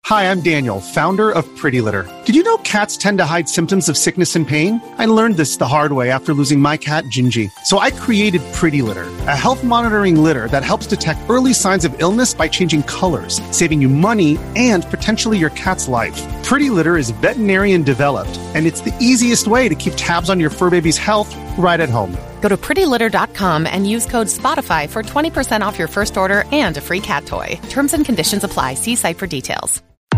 Hi, I'm Daniel, founder of Pretty Litter. Did you know cats tend to hide symptoms of sickness and pain? I learned this the hard way after losing my cat, Gingy. So I created Pretty Litter, a health monitoring litter that helps detect early signs of illness by changing colors, saving you money and potentially your cat's life. Pretty Litter is veterinarian developed, and it's the easiest way to keep tabs on your fur baby's health right at home. Go to prettylitter.com and use code SPOTIFY for 20% off your first order and a free cat toy. Terms and conditions apply. See site for details.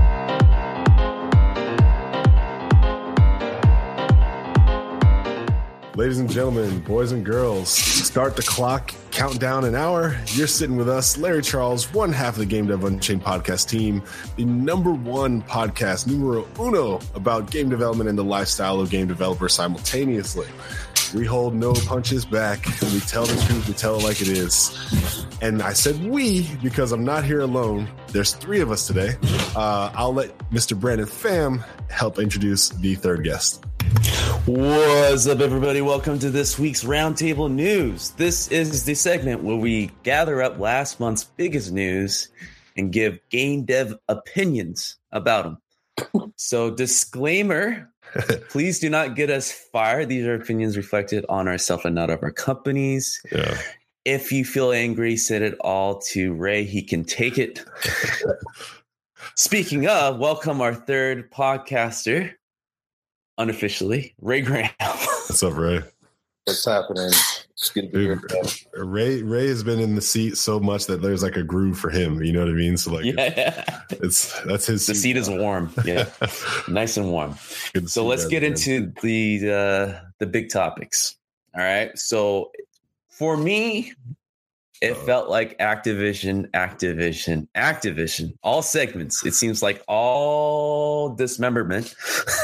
Ladies and gentlemen, boys and girls, start the clock, count down an hour. You're sitting with us, Larry Charles, one half of the Game Dev Unchained podcast team, the number one podcast, numero uno, about game development and the lifestyle of game developers simultaneously. We hold no punches back. We tell the truth. We tell it like it is. And I said we because I'm not here alone. There's three of us today. I'll let Mr. Brandon Pham help introduce the third guest. What's up, everybody? Welcome to this week's Roundtable News. This is the segment where we gather up last month's biggest news and give game dev opinions about them. So, disclaimer, please do not get us fired. These are opinions reflected on ourselves and not of our companies. Yeah. If you feel angry, send it all to Ray. He can take it. Speaking of, welcome our third podcaster. Unofficially, Ray Graham. What's up, Ray? What's happening? It's good to be here. Ray has been in the seat so much that there's like a groove for him. You know what I mean? So like, that's his. The seat is warm. Yeah, nice and warm. So let's get into the big topics. All right. So for me, it felt like Activision, all segments. It seems like all dismemberment,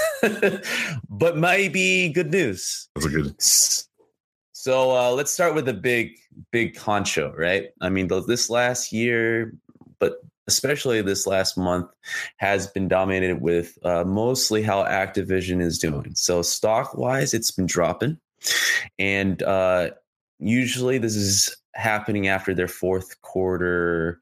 but maybe good news. That's a good. So let's start with the big honcho, right? I mean, this last year, but especially this last month, has been dominated with mostly how Activision is doing. So stock-wise, it's been dropping. And usually this is happening after their fourth quarter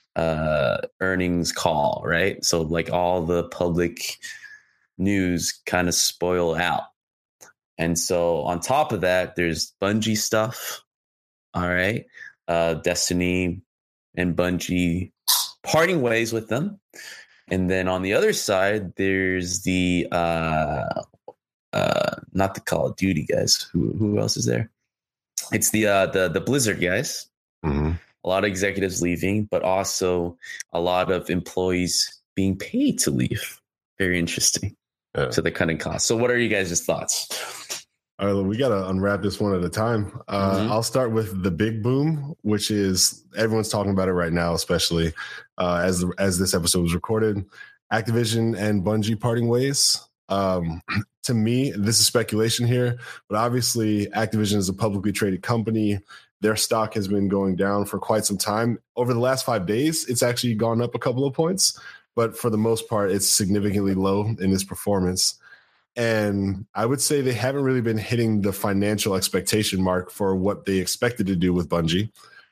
earnings call, right? So like all the public news kind of spoil out. And so on top of that, there's Bungie stuff. All right. Destiny and Bungie parting ways with them. And then on the other side, there's the not the Call of Duty guys. Who else is there? It's the Blizzard guys. Mm-hmm. A lot of executives leaving, but also a lot of employees being paid to leave. Very interesting. Yeah. So they're cutting costs. So what are you guys' thoughts? All right, we got to unwrap this one at a time. I'll start with the big boom, which is everyone's talking about it right now, especially as this episode was recorded. Activision and Bungie parting ways. To me, this is speculation here, but obviously Activision is a publicly traded company. Their stock has been going down for quite some time. Over the last 5 days, it's actually gone up a couple of points, but for the most part, it's significantly low in its performance. And I would say they haven't really been hitting the financial expectation mark for what they expected to do with Bungie,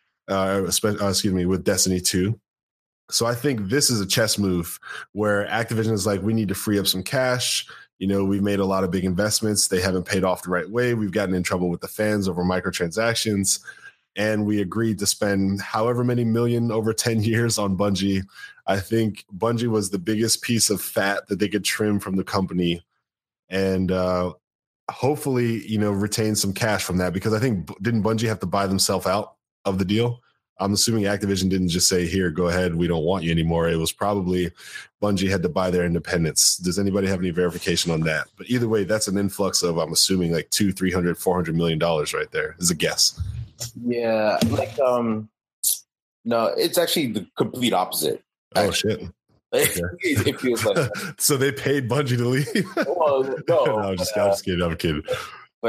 with Destiny 2. So I think this is a chess move where Activision is like, we need to free up some cash. You know, we've made a lot of big investments. They haven't paid off the right way. We've gotten in trouble with the fans over microtransactions. And we agreed to spend however many million over 10 years on Bungie. I think Bungie was the biggest piece of fat that they could trim from the company. And hopefully, you know, retain some cash from that. Because I think, didn't Bungie have to buy themselves out of the deal? I'm assuming Activision didn't just say, here, go ahead, we don't want you anymore. It was probably Bungie had to buy their independence. Does anybody have any verification on that? But either way, that's an influx of, I'm assuming, like $200-300-400 million right there is a guess. Yeah, like no, it's actually the complete opposite. Oh, shit. Okay. It feels like so they paid Bungie to leave. Well, no, I'm just kidding. I'm kidding. But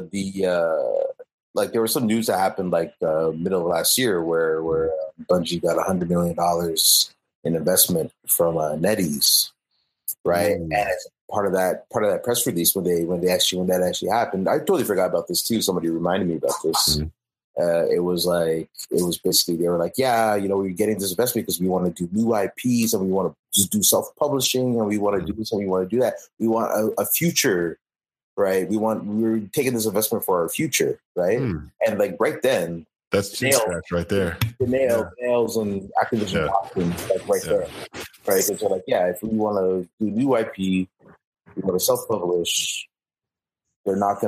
like there was some news that happened like middle of last year where Bungie got $100 million in investment from NetEase, right? And as part of that press release when that actually happened, I totally forgot about this too. Somebody reminded me about this. it was basically they were like, yeah, we're getting this investment because we want to do new IPs and we want to just do self-publishing and we want to do this and we want to do that. We want a future, right? We're taking this investment for our future, right? And like right then, that's scratch right there. The nails and Activision Watson, like right there, right? So like, if we want to do new IP, we want to self-publish. They don't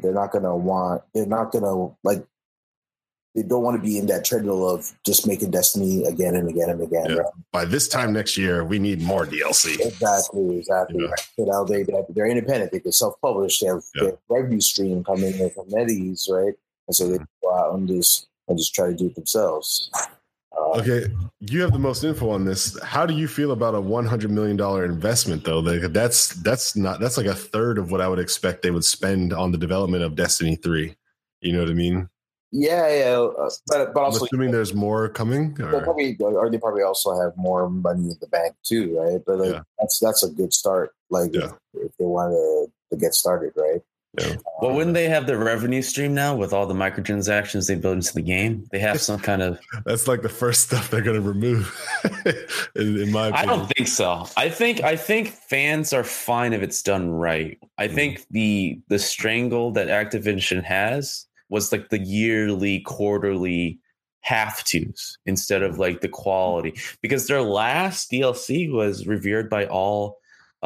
want to be in that treadmill of just making Destiny again and again and again. Yeah. Right? By this time next year, we need more DLC. Exactly. Yeah. Right? So now they're independent. They can self-publish. They have their revenue stream coming in from NetEase, right? And so they go out and just try to do it themselves. Okay, you have the most info on this. How do you feel about a $100 million investment, though? That's like a third of what I would expect they would spend on the development of Destiny 3. You know what I mean? Yeah. But also, I'm assuming there's more coming. They probably also have more money in the bank too, right? But that's a good start. Like if they want to get started, right? Yeah. Well, wouldn't they have the revenue stream now with all the microtransactions they build into the game? They have some kind of. That's like the first stuff they're going to remove. in my opinion, I don't think so. I think fans are fine if it's done right. I think the strangle that Activision has was like the yearly, quarterly have-tos instead of like the quality, because their last DLC was revered by all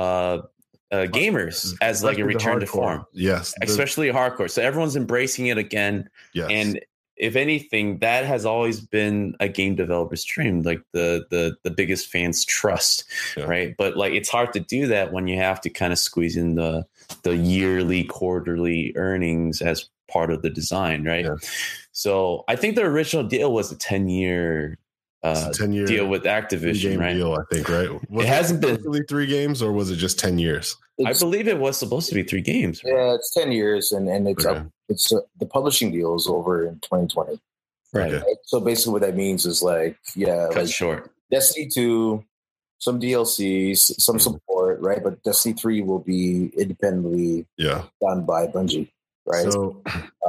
gamers as like a return to form. Yes. Especially hardcore. So everyone's embracing it again. Yes. And if anything, that has always been a game developer's dream, like the biggest fans trust. Right. But like, it's hard to do that when you have to kind of squeeze in the yearly, quarterly earnings as part of the design. Right. Yeah. So I think the original deal was a 10-year deal with Activision, right? Deal, I think, right? It hasn't been really 3 games, or was it just 10 years? I believe it was supposed to be 3 games. Right? Yeah, it's 10 years, and it's the publishing deal is over in 2020. Right. So basically, what that means is cut short. Destiny 2, some DLCs, some support, right? But Destiny 3 will be independently done by Bungie, right? So,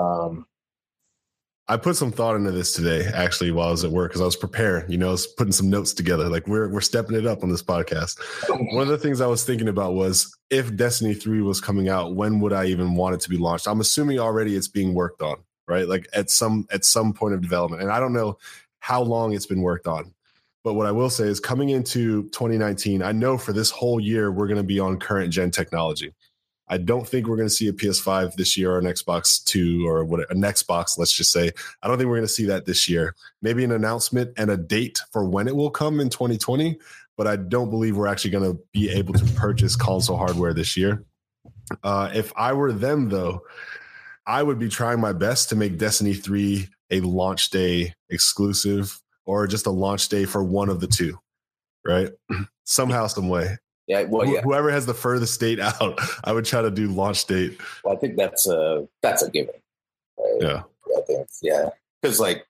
I put some thought into this today, actually, while I was at work, because I was preparing, I was putting some notes together. Like we're stepping it up on this podcast. One of the things I was thinking about was, if Destiny 3 was coming out, when would I even want it to be launched? I'm assuming already it's being worked on, right? Like at some point of development. And I don't know how long it's been worked on. But what I will say is, coming into 2019, I know for this whole year, we're going to be on current gen technology. I don't think we're going to see a PS5 this year, or an Xbox 2, or an Xbox, let's just say. I don't think we're going to see that this year. Maybe an announcement and a date for when it will come in 2020, but I don't believe we're actually going to be able to purchase console hardware this year. If I were them, though, I would be trying my best to make Destiny 3 a launch day exclusive, or just a launch day for one of the two, right? Somehow, some way. Yeah, well, whoever has the furthest date out, I would try to do launch date. Well, I think that's a given. Right? Yeah, I think because like,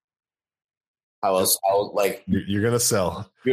how else? You're gonna sell. You're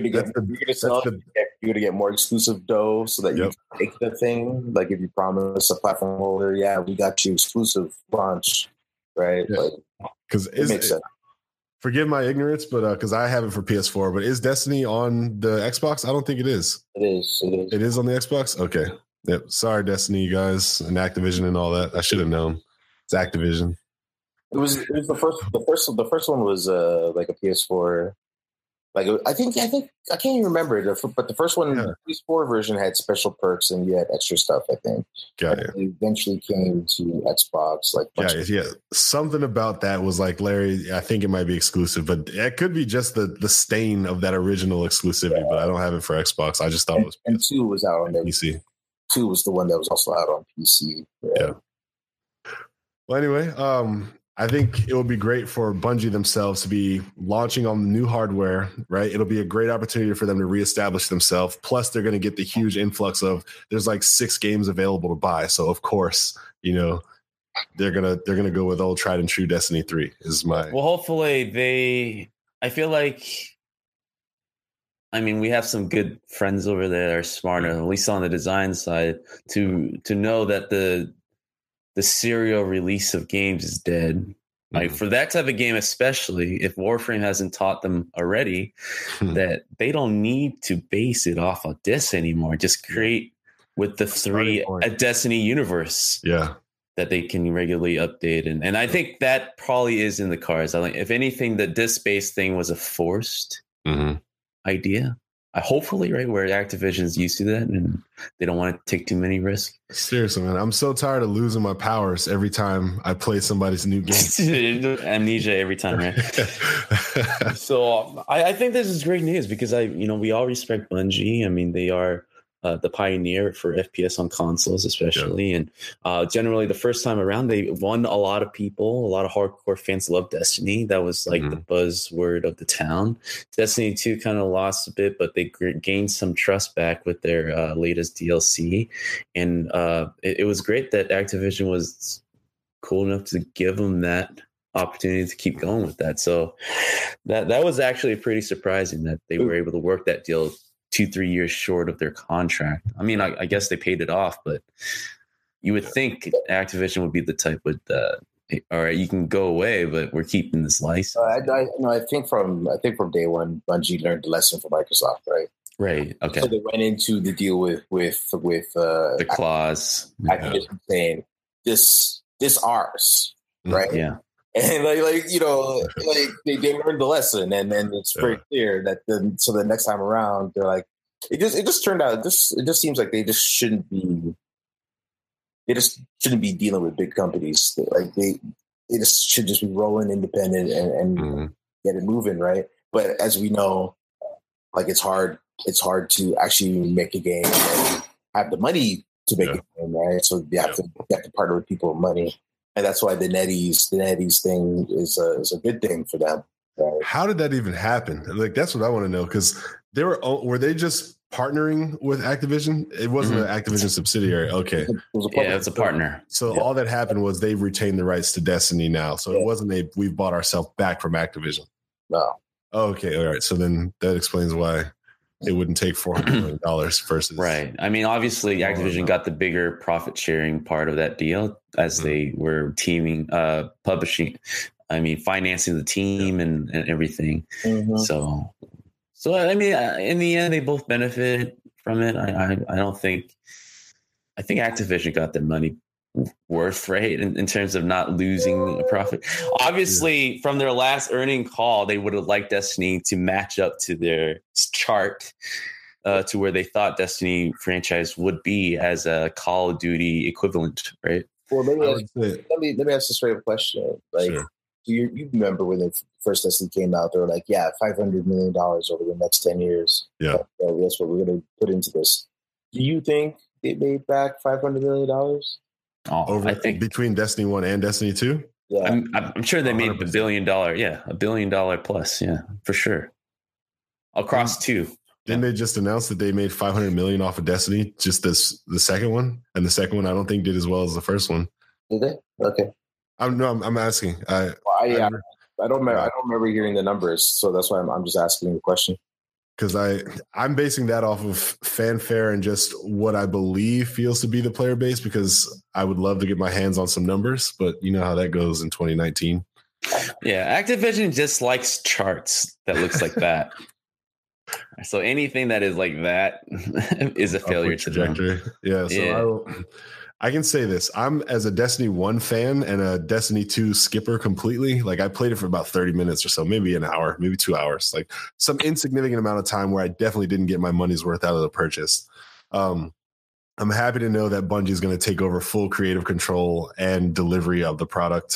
gonna get more exclusive dough, so that you can take the thing. Like if you promise a platform holder, we got you exclusive launch, right? Because it makes sense. Forgive my ignorance, but because I have it for PS4, but is Destiny on the Xbox? I don't think it is. It is. It is on the Xbox? Okay. Yep. Sorry, Destiny, you guys, and Activision and all that. I should have known. It's Activision. It was the first one was like a PS4. Like I can't even remember, but the first one, the PS4 version, had special perks and you had extra stuff. I think. Got it. Eventually came to Xbox. Something about that was like, Larry, I think it might be exclusive, but it could be just the stain of that original exclusivity. But I don't have it for Xbox. I just thought it was. And 2 was out on PC. 2 was the one that was also out on PC. Yeah. Well, anyway, I think it will be great for Bungie themselves to be launching on new hardware, right? It'll be a great opportunity for them to reestablish themselves. Plus, they're going to get the huge influx of, there's like 6 games available to buy. So, of course, they're gonna go with old tried and true Destiny 3 is my. Well, hopefully I feel like, we have some good friends over there that are smarter, at least on the design side, to know that the serial release of games is dead. Like for that type of game, especially if Warframe hasn't taught them already that they don't need to base it off of this anymore. Just create with the a Destiny universe. Yeah. That they can regularly update. And I think that probably is in the cards. I think if anything, the disc-based thing was a forced idea. Hopefully, right, where Activision's used to that and they don't want to take too many risks. Seriously, man, I'm so tired of losing my powers every time I play somebody's new game. Amnesia every time, right? So I think this is great news because we all respect Bungie. I mean, they are the pioneer for FPS on consoles, especially. And generally, the first time around, they won a lot of people. A lot of hardcore fans love Destiny. That was like the buzzword of the town. Destiny 2 kind of lost a bit, but they gained some trust back with their latest DLC. And it was great that Activision was cool enough to give them that opportunity to keep going with that. So that was actually pretty surprising that they were able to work that deal 2-3 years short of their contract. I mean, I guess they paid it off, but you would think Activision would be the type with, all right, you can go away, but we're keeping this license. I think from day one, Bungie learned the lesson from Microsoft, right? Right. Okay. So they went into the deal with the clause, Activision saying this ours, right? Yeah. And they learned the lesson, and then it's very clear that so the next time around they're like, it just turned out it just seems like they just shouldn't be dealing with big companies. Like they just should just be rolling independent and get it moving, right? But as we know, like it's hard to actually make a game and have the money to make a game, right? So you have to partner with people with money. And that's why the NetEase thing is a good thing for them. Right? How did that even happen? Like, that's what I want to know, because were they just partnering with Activision? It wasn't an Activision subsidiary. Okay. It's a partner. So all that happened was they've retained the rights to Destiny now. So it wasn't we've bought ourselves back from Activision. No. Okay. All right. So then that explains why it wouldn't take $400 million versus. Right. I mean, obviously, Activision got the bigger profit sharing part of that deal as they were teaming, publishing, financing the team and everything. So I mean, in the end, they both benefited from it. I think Activision got their money worth, right, in terms of not losing a profit. Obviously, from their last earning call, they would have liked Destiny to match up to their chart to where they thought Destiny franchise would be as a Call of Duty equivalent, right? Well, let me ask a straight up question. Like, do you remember when the first Destiny came out? They were like, $500 million over the next 10 years. Yeah, that's what we're going to put into this. Do you think they made back $500 million? I think between Destiny 1 and Destiny 2? Yeah. I'm sure they made $1 billion. Yeah, $1 billion plus. Yeah, for sure. Across two. Didn't they just announce that they made $500 million off of Destiny? Just the second one, and the second one I don't think did as well as the first one. Did they? Okay. I'm asking. I don't remember hearing the numbers, so that's why I'm just asking the question. Because I'm basing that off of fanfare and just what I believe feels to be the player base, because I would love to get my hands on some numbers, but you know how that goes in 2019. Yeah, Activision just likes charts that looks like that. So anything that is like that is a failure to them. Yeah, so I can say this. I'm, as a Destiny 1 fan and a Destiny 2 skipper completely, like I played it for about 30 minutes or so, maybe an hour, maybe 2 hours, like some insignificant amount of time where I definitely didn't get my money's worth out of the purchase. I'm happy to know that Bungie is going to take over full creative control and delivery of the product.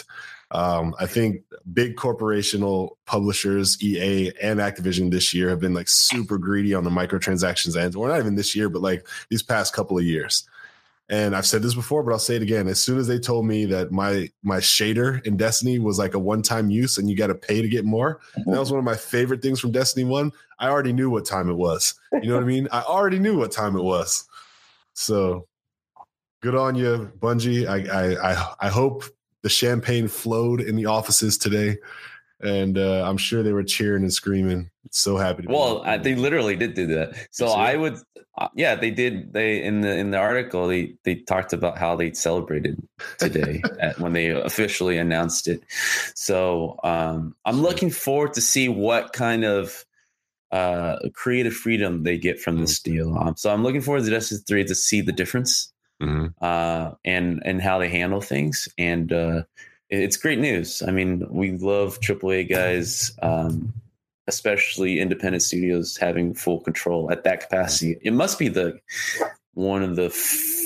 I think big corporational publishers, EA and Activision this year have been like super greedy on the microtransactions end. Or not even this year, but like these past couple of years. And I've said this before, but I'll say it again. As soon as they told me that my shader in Destiny was like a one-time use and you got to pay to get more, and that was one of my favorite things from Destiny 1, I already knew what time it was. You know what I mean? I already knew what time it was. So good on you, Bungie. I hope the champagne flowed in the offices today. And I'm sure they were cheering and screaming So happy to Well, they literally did do that. So I would, they did. They in the article they talked about how they celebrated today when they officially announced it. So I'm looking forward to see what kind of creative freedom they get from this deal. So I'm looking forward to Destiny 3 to see the difference and how they handle things. And it's great news. I mean, we love AAA guys. Especially independent studios having full control at that capacity. It must be one of the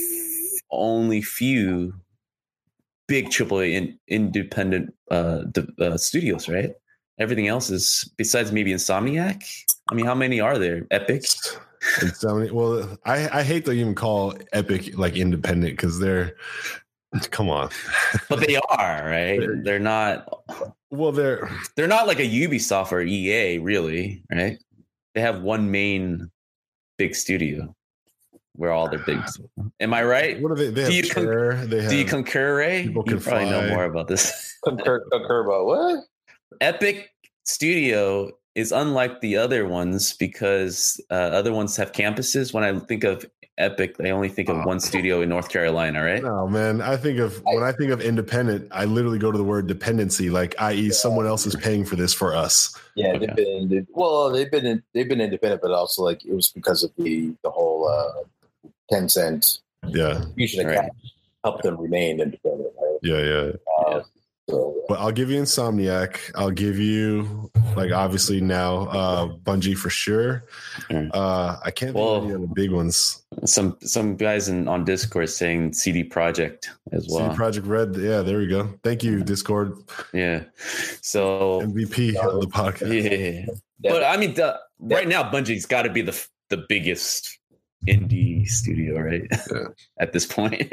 only few big AAA independent studios, right? Everything else is, besides maybe Insomniac. I mean, how many are there? Epic? Insomniac. Well, I hate to even call Epic like independent because they're, come on. But they are, right? They're not. Well, they're not like a Ubisoft or EA, really, right? They have one main big studio where all their big. Am I right? What are they? Do you concur, Ray? You probably know more about this. Concur about what? Epic Studio is unlike the other ones because other ones have campuses. When I think of Epic, I only think of one studio in North Carolina, right? No, man. When I think of independent, I literally go to the word dependency, like i.e. someone else is paying for this for us. Yeah, okay. they've been independent, but also like it was because of the whole Tencent fusion account helped them remain independent. Right? Yeah. But I'll give you Insomniac. I'll give you, like, obviously now Bungie for sure. I can't think of any other big ones. Some guys on Discord saying CD Projekt as well. CD Projekt Red. Yeah, there we go. Thank you, Discord. Yeah. So MVP of the podcast. Yeah. But I mean, right now Bungie's got to be the biggest indie studio, right? Yeah. At this point.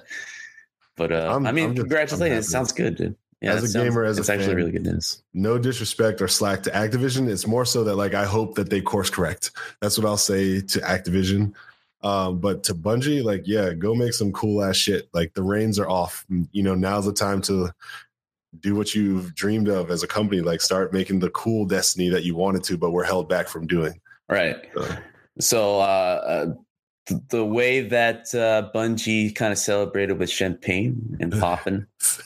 But congratulations! It sounds good, dude. Yeah, as a gamer, it's actually really good news. No disrespect or slack to Activision. It's more so that like I hope that they course correct. That's what I'll say to Activision. But to Bungie, like, yeah, go make some cool ass shit. Like the reins are off. You know, now's the time to do what you've dreamed of as a company. Like start making the cool Destiny that you wanted to, but were held back from doing. Right. So the way that Bungie kind of celebrated with champagne and popping.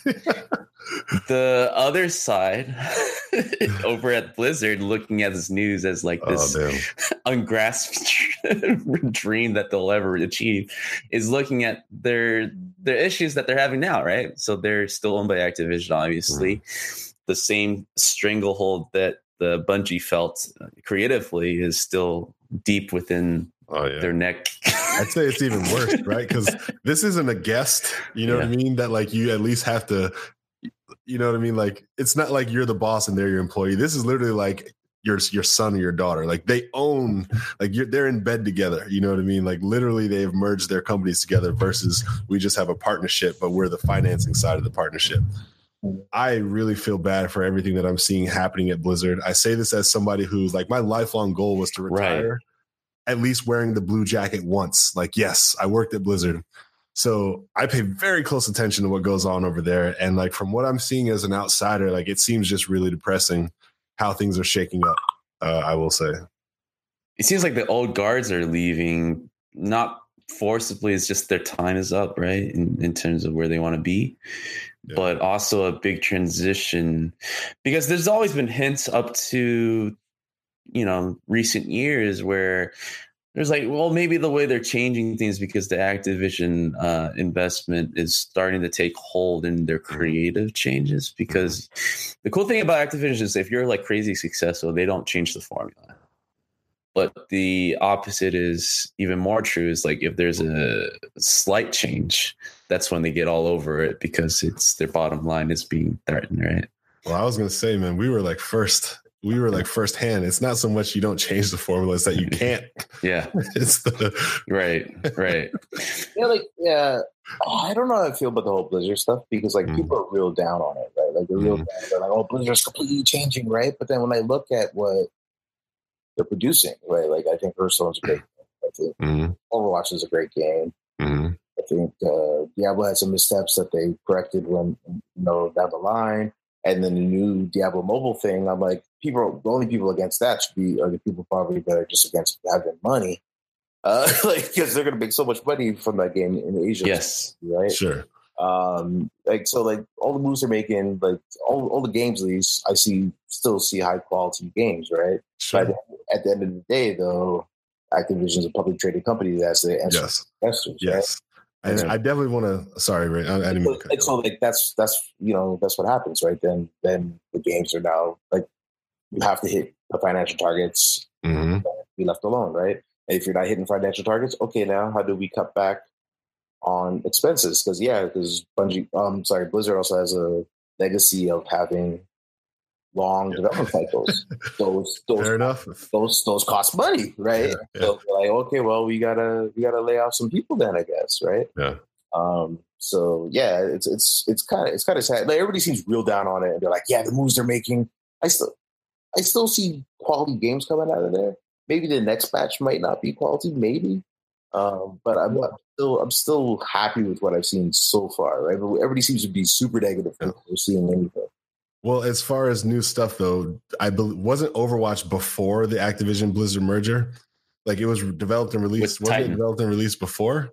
The other side over at Blizzard looking at this news as like this ungrasped dream that they'll ever achieve is looking at the issues that they're having now, right? So they're still owned by Activision, obviously. The same stranglehold that the Bungie felt creatively is still deep within their neck. I'd say it's even worse, right? Because this isn't a guest, you know what I mean? That like you at least have to, you know what I mean? Like it's not like you're the boss and they're your employee. This is literally like your son or your daughter. Like they own, like they're in bed together. You know what I mean? Like literally they have merged their companies together versus we just have a partnership, but we're the financing side of the partnership. I really feel bad for everything that I'm seeing happening at Blizzard. I say this as somebody who's like my lifelong goal was to retire. Right. At least wearing the blue jacket once. Like, yes, I worked at Blizzard. So I pay very close attention to what goes on over there. And like, from what I'm seeing as an outsider, like it seems just really depressing how things are shaking up. I will say. It seems like the old guards are leaving, not forcibly. It's just their time is up, right? In terms of where they want to be. Yeah. But also a big transition because there's always been hints up to, you know, recent years where there's like, well, maybe the way they're changing things because the Activision investment is starting to take hold in their creative changes. Because the cool thing about Activision is if you're like crazy successful, they don't change the formula. But the opposite is even more true is like if there's a slight change, that's when they get all over it because it's their bottom line is being threatened, right? Well, I was going to say, man, we were like firsthand. It's not so much you don't change the formula, it's that you can't. Yeah. It's the right. I don't know how I feel about the whole Blizzard stuff because like people are real down on it, right? Like they're real down. They're like, oh, Blizzard's completely changing, right? But then when I look at what they're producing, right? Like I think Hearthstone's a great game. I think Overwatch is a great game. I think Diablo had some missteps that they corrected when down the line. and then the new Diablo mobile thing, I'm like, the only people against that are the people probably that are just against having money. Because they're going to make so much money from that game in Asia. Yes. Right. Sure. All the moves they're making, like all the games, at least I still see high quality games, right? Sure. But at the end of the day, though, Activision is a public traded company that's the investors. Yes. Right? And I definitely want to. Sorry, Ray. I didn't mean to cut you off. That's what happens, right? Then the games are now like you have to hit the financial targets. Mm-hmm. Be left alone, right? And if you're not hitting financial targets, okay, now how do we cut back on expenses? Because Blizzard also has a legacy of having long development cycles. Fair enough. Those cost money, right? Yeah. So they're like, okay, well, we gotta lay off some people then, I guess, right? Yeah. So yeah, it's kind of sad. Like, everybody seems real down on it, and they're like, yeah, the moves they're making. I still see quality games coming out of there. Maybe the next batch might not be quality, maybe. But I'm still happy with what I've seen so far, right? But everybody seems to be super negative for seeing anything. Well, as far as new stuff, though, wasn't Overwatch before the Activision Blizzard merger? Like, it was developed and released. Wasn't it developed and released before?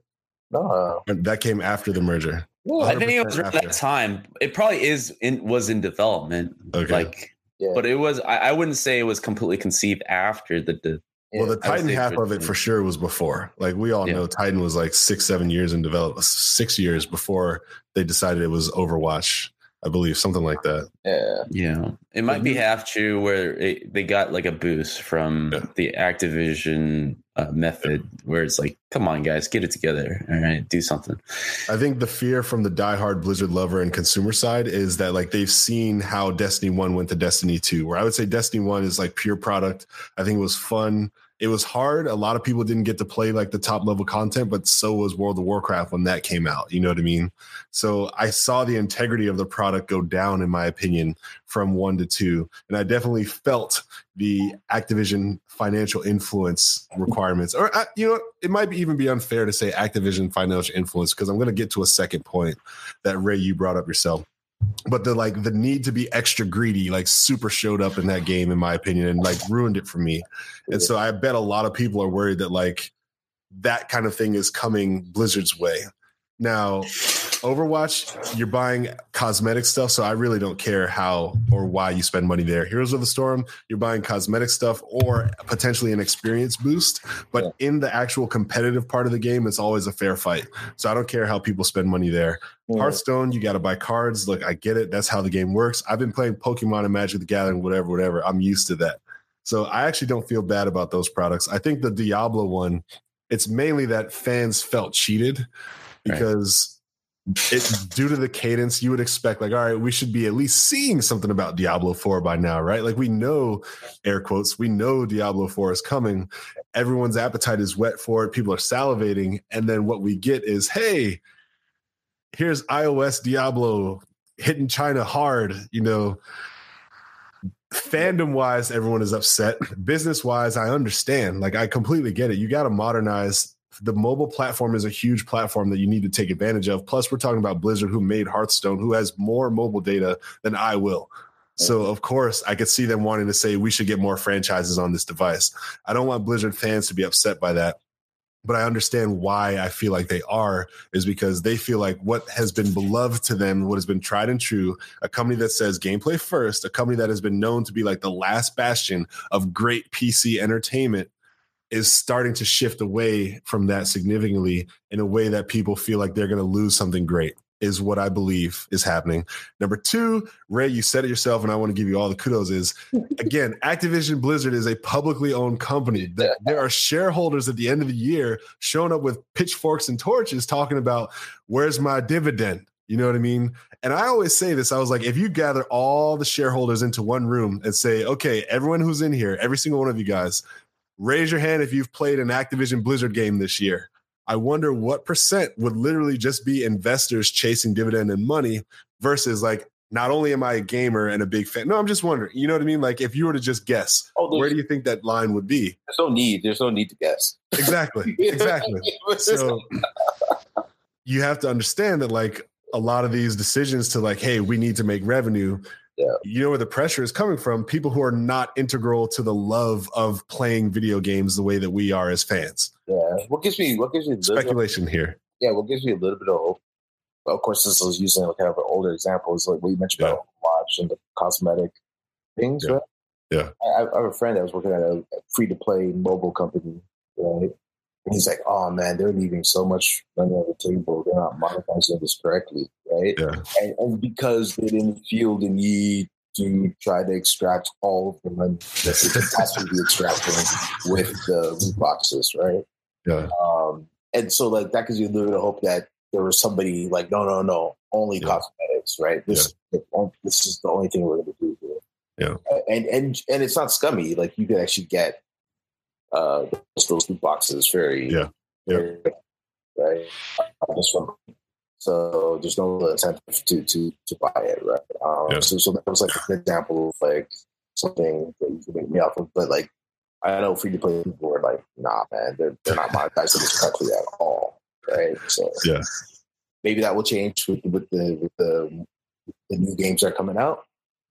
No, that came after the merger. Yeah, I think it was around that time. It probably was in development. Okay. But it was. I wouldn't say it was completely conceived after the. Well, the Titan half of it for sure was before. Like, we all know Titan was like 6-7 years in development, 6 years before they decided it was Overwatch, I believe, something like that. Yeah. It might be half true where they got like a boost from the Activision method where it's like, come on, guys, get it together. All right, do something. I think the fear from the diehard Blizzard lover and consumer side is that, like, they've seen how Destiny 1 went to Destiny 2, where I would say Destiny 1 is like pure product. I think it was fun. It was hard. A lot of people didn't get to play like the top level content, but so was World of Warcraft when that came out. You know what I mean? So I saw the integrity of the product go down, in my opinion, from 1 to 2. And I definitely felt the Activision financial influence requirements. Or, it might even be unfair to say Activision financial influence, because I'm going to get to a second point that, Ray, you brought up yourself. But the need to be extra greedy, like, super showed up in that game, in my opinion, and like ruined it for me. And so I bet a lot of people are worried that like that kind of thing is coming Blizzard's way. Now, Overwatch, you're buying cosmetic stuff, so I really don't care how or why you spend money there. Heroes of the Storm, you're buying cosmetic stuff or potentially an experience boost. But in the actual competitive part of the game, it's always a fair fight. So I don't care how people spend money there. Hearthstone, you got to buy cards. Look, I get it. That's how the game works. I've been playing Pokemon and Magic the Gathering, whatever. I'm used to that. So I actually don't feel bad about those products. I think the Diablo one, it's mainly that fans felt cheated because it's due to the cadence. You would expect, like, all right, we should be at least seeing something about Diablo 4 by now, right? Like, we know, air quotes, we know Diablo 4 is coming. Everyone's appetite is wet for it. People are salivating. And then what we get is, hey, here's iOS Diablo hitting China hard, Fandom wise, everyone is upset. Business wise, I understand. Like, I completely get it. You got to modernize. The mobile platform is a huge platform that you need to take advantage of. Plus, we're talking about Blizzard, who made Hearthstone, who has more mobile data than I will. So, of course, I could see them wanting to say we should get more franchises on this device. I don't want Blizzard fans to be upset by that. But I understand why I feel like they are, is because they feel like what has been beloved to them, what has been tried and true, a company that says gameplay first, a company that has been known to be like the last bastion of great PC entertainment, is starting to shift away from that significantly in a way that people feel like they're going to lose something great, is what I believe is happening. Number two, Ray, you said it yourself, and I want to give you all the kudos, is, again, Activision Blizzard is a publicly owned company. There are shareholders at the end of the year showing up with pitchforks and torches talking about, where's my dividend? You know what I mean? And I always say this. I was like, if you gather all the shareholders into one room and say, okay, everyone who's in here, every single one of you guys, raise your hand if you've played an Activision Blizzard game this year. I wonder what percent would literally just be investors chasing dividend and money versus, like, not only am I a gamer and a big fan. No, I'm just wondering, you know what I mean? Like, if you were to just guess, where do you think that line would be? There's no need to guess. Exactly. So you have to understand that, like, a lot of these decisions to, like, hey, we need to make revenue, you know where the pressure is coming from? People who are not integral to the love of playing video games the way that we are as fans. Yeah. What gives me speculation here? Yeah, what gives me a little bit of hope? Of course, this is using kind of an older example. Is like what you mentioned about watch and the cosmetic things, right? Yeah. I have a friend that was working at a free-to-play mobile company, right? And he's like, "Oh man, they're leaving so much money on the table. They're not monetizing this correctly, right?" Yeah. And because they didn't feel the need to try to extract all of the money that they could possibly be extracting with the loot boxes, right? Yeah. And so like that gives you a little bit of hope that there was somebody like, no, only cosmetics, right? This is the only thing we're going to do here. Yeah. And it's not scummy. Like you could actually get those loot boxes very, right? So there's no incentive to buy it, right? So that was like an example of like something that you could make me off of. But like I know free to play people are like, nah, man, they're not monetizing this country at all, right? So maybe that will change with the new games that are coming out.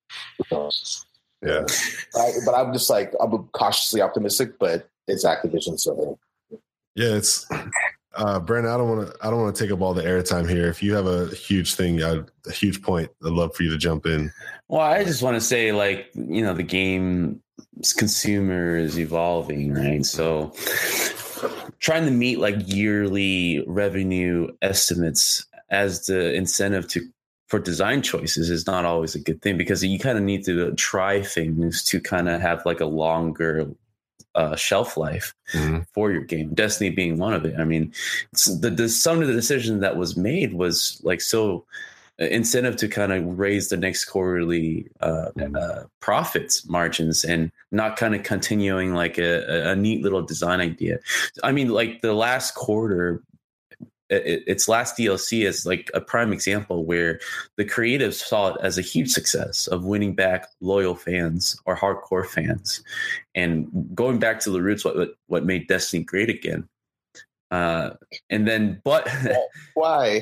Yeah, but I'm just like I'm cautiously optimistic, but it's Activision, so yeah, it's Brandon. I don't want to take up all the airtime here. If you have a huge thing, a huge point, I'd love for you to jump in. Well, I just want to say, like, you know, the game consumer is evolving, right? So trying to meet like yearly revenue estimates as the incentive for design choices is not always a good thing, because you kind of need to try things to kind of have like a longer shelf life for your game. Destiny being one of it. I mean, some of the decision that was made was like so incentive to kind of raise the next quarterly profits margins and not kind of continuing like a neat little design idea. I mean, like the last quarter, its last DLC is like a prime example where the creatives saw it as a huge success of winning back loyal fans or hardcore fans and going back to the roots, what made Destiny great again. And then, but why?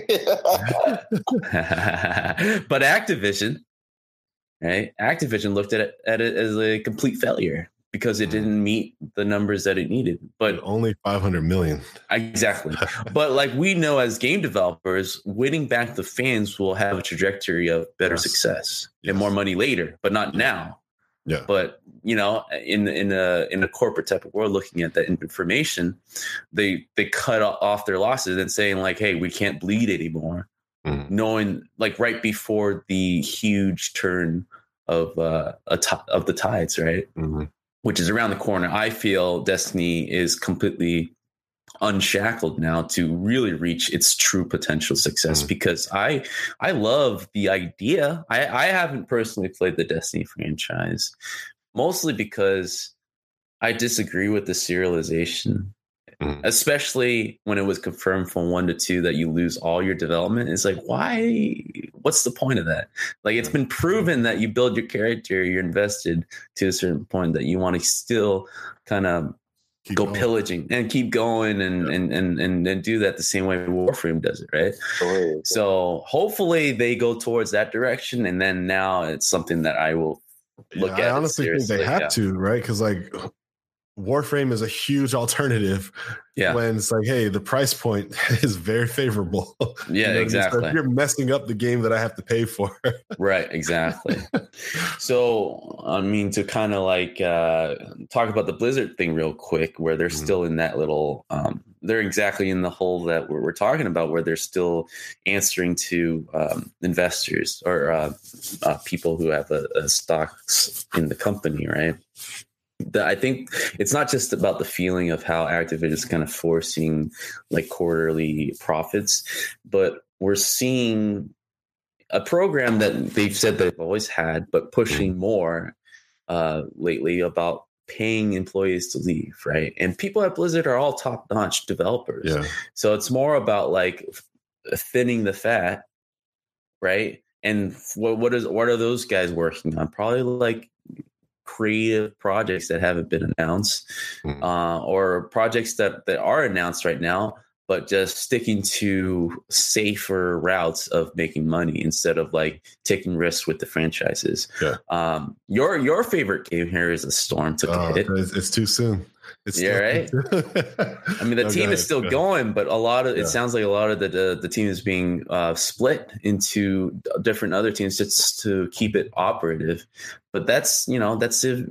But Activision, right? Activision looked at it as a complete failure because it didn't meet the numbers that it needed. But only 500 million. Exactly. But like we know as game developers, winning back the fans will have a trajectory of better success and more money later, but not now. Yeah. But you know, in a corporate type of world, looking at that information, they cut off their losses and saying like, "Hey, we can't bleed anymore," knowing like right before the huge turn of the tides, right? Which is around the corner. I feel Destiny is completely unshackled now to really reach its true potential success because I love the idea. I haven't personally played the Destiny franchise, mostly because I disagree with the serialization, especially when it was confirmed from 1 to 2 that you lose all your development. It's like, why? What's the point of that? Like, it's been proven that you build your character, you're invested to a certain point that you want to still kind of go pillaging and keep going and do that the same way Warframe does it, right? So hopefully they go towards that direction, and then now it's something that I will look at. I honestly think they have to, right? Because like Warframe is a huge alternative when it's like, hey, the price point is very favorable. Yeah, exactly. So if you're messing up the game that I have to pay for. Right, exactly. So, I mean, to kind of like talk about the Blizzard thing real quick, where they're still in that little, they're exactly in the hole that we're talking about, where they're still answering to investors or people who have stocks in the company, right? I think it's not just about the feeling of how Activision is kind of forcing like quarterly profits, but we're seeing a program that they've said they've always had, but pushing more lately about paying employees to leave, right? And people at Blizzard are all top-notch developers. Yeah. So it's more about like thinning the fat, right? And what are those guys working on? Probably like creative projects that haven't been announced or projects that are announced right now but just sticking to safer routes of making money instead of like taking risks with the franchises. Yeah. Your favorite game here is a Storm took a hit. It's too soon. It's right. I mean, the team is still going, but it sounds like a lot of the team is being split into different other teams just to keep it operative. But that's it.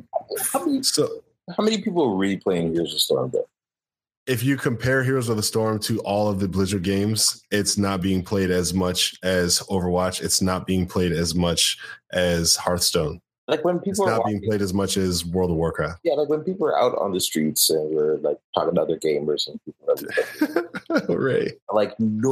How many people are really playing Heroes of the Storm though? If you compare Heroes of the Storm to all of the Blizzard games, it's not being played as much as Overwatch. It's not being played as much as Hearthstone. Like when people it's not being played as much as World of Warcraft. Yeah, like when people are out on the streets and we're like talking to other gamers and people right. Like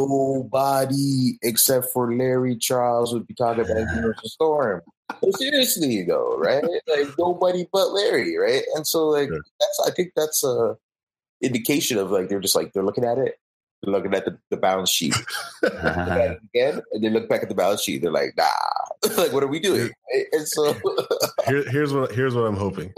nobody except for Larry Charles would be talking about Heroes of the Storm. But seriously though, right? Like nobody but Larry, right? And so like I think that's a indication of like they're looking at it. They're looking at the balance sheet again, and they look back at the balance sheet. They're like, nah, like what are we doing? And so here's what I'm hoping.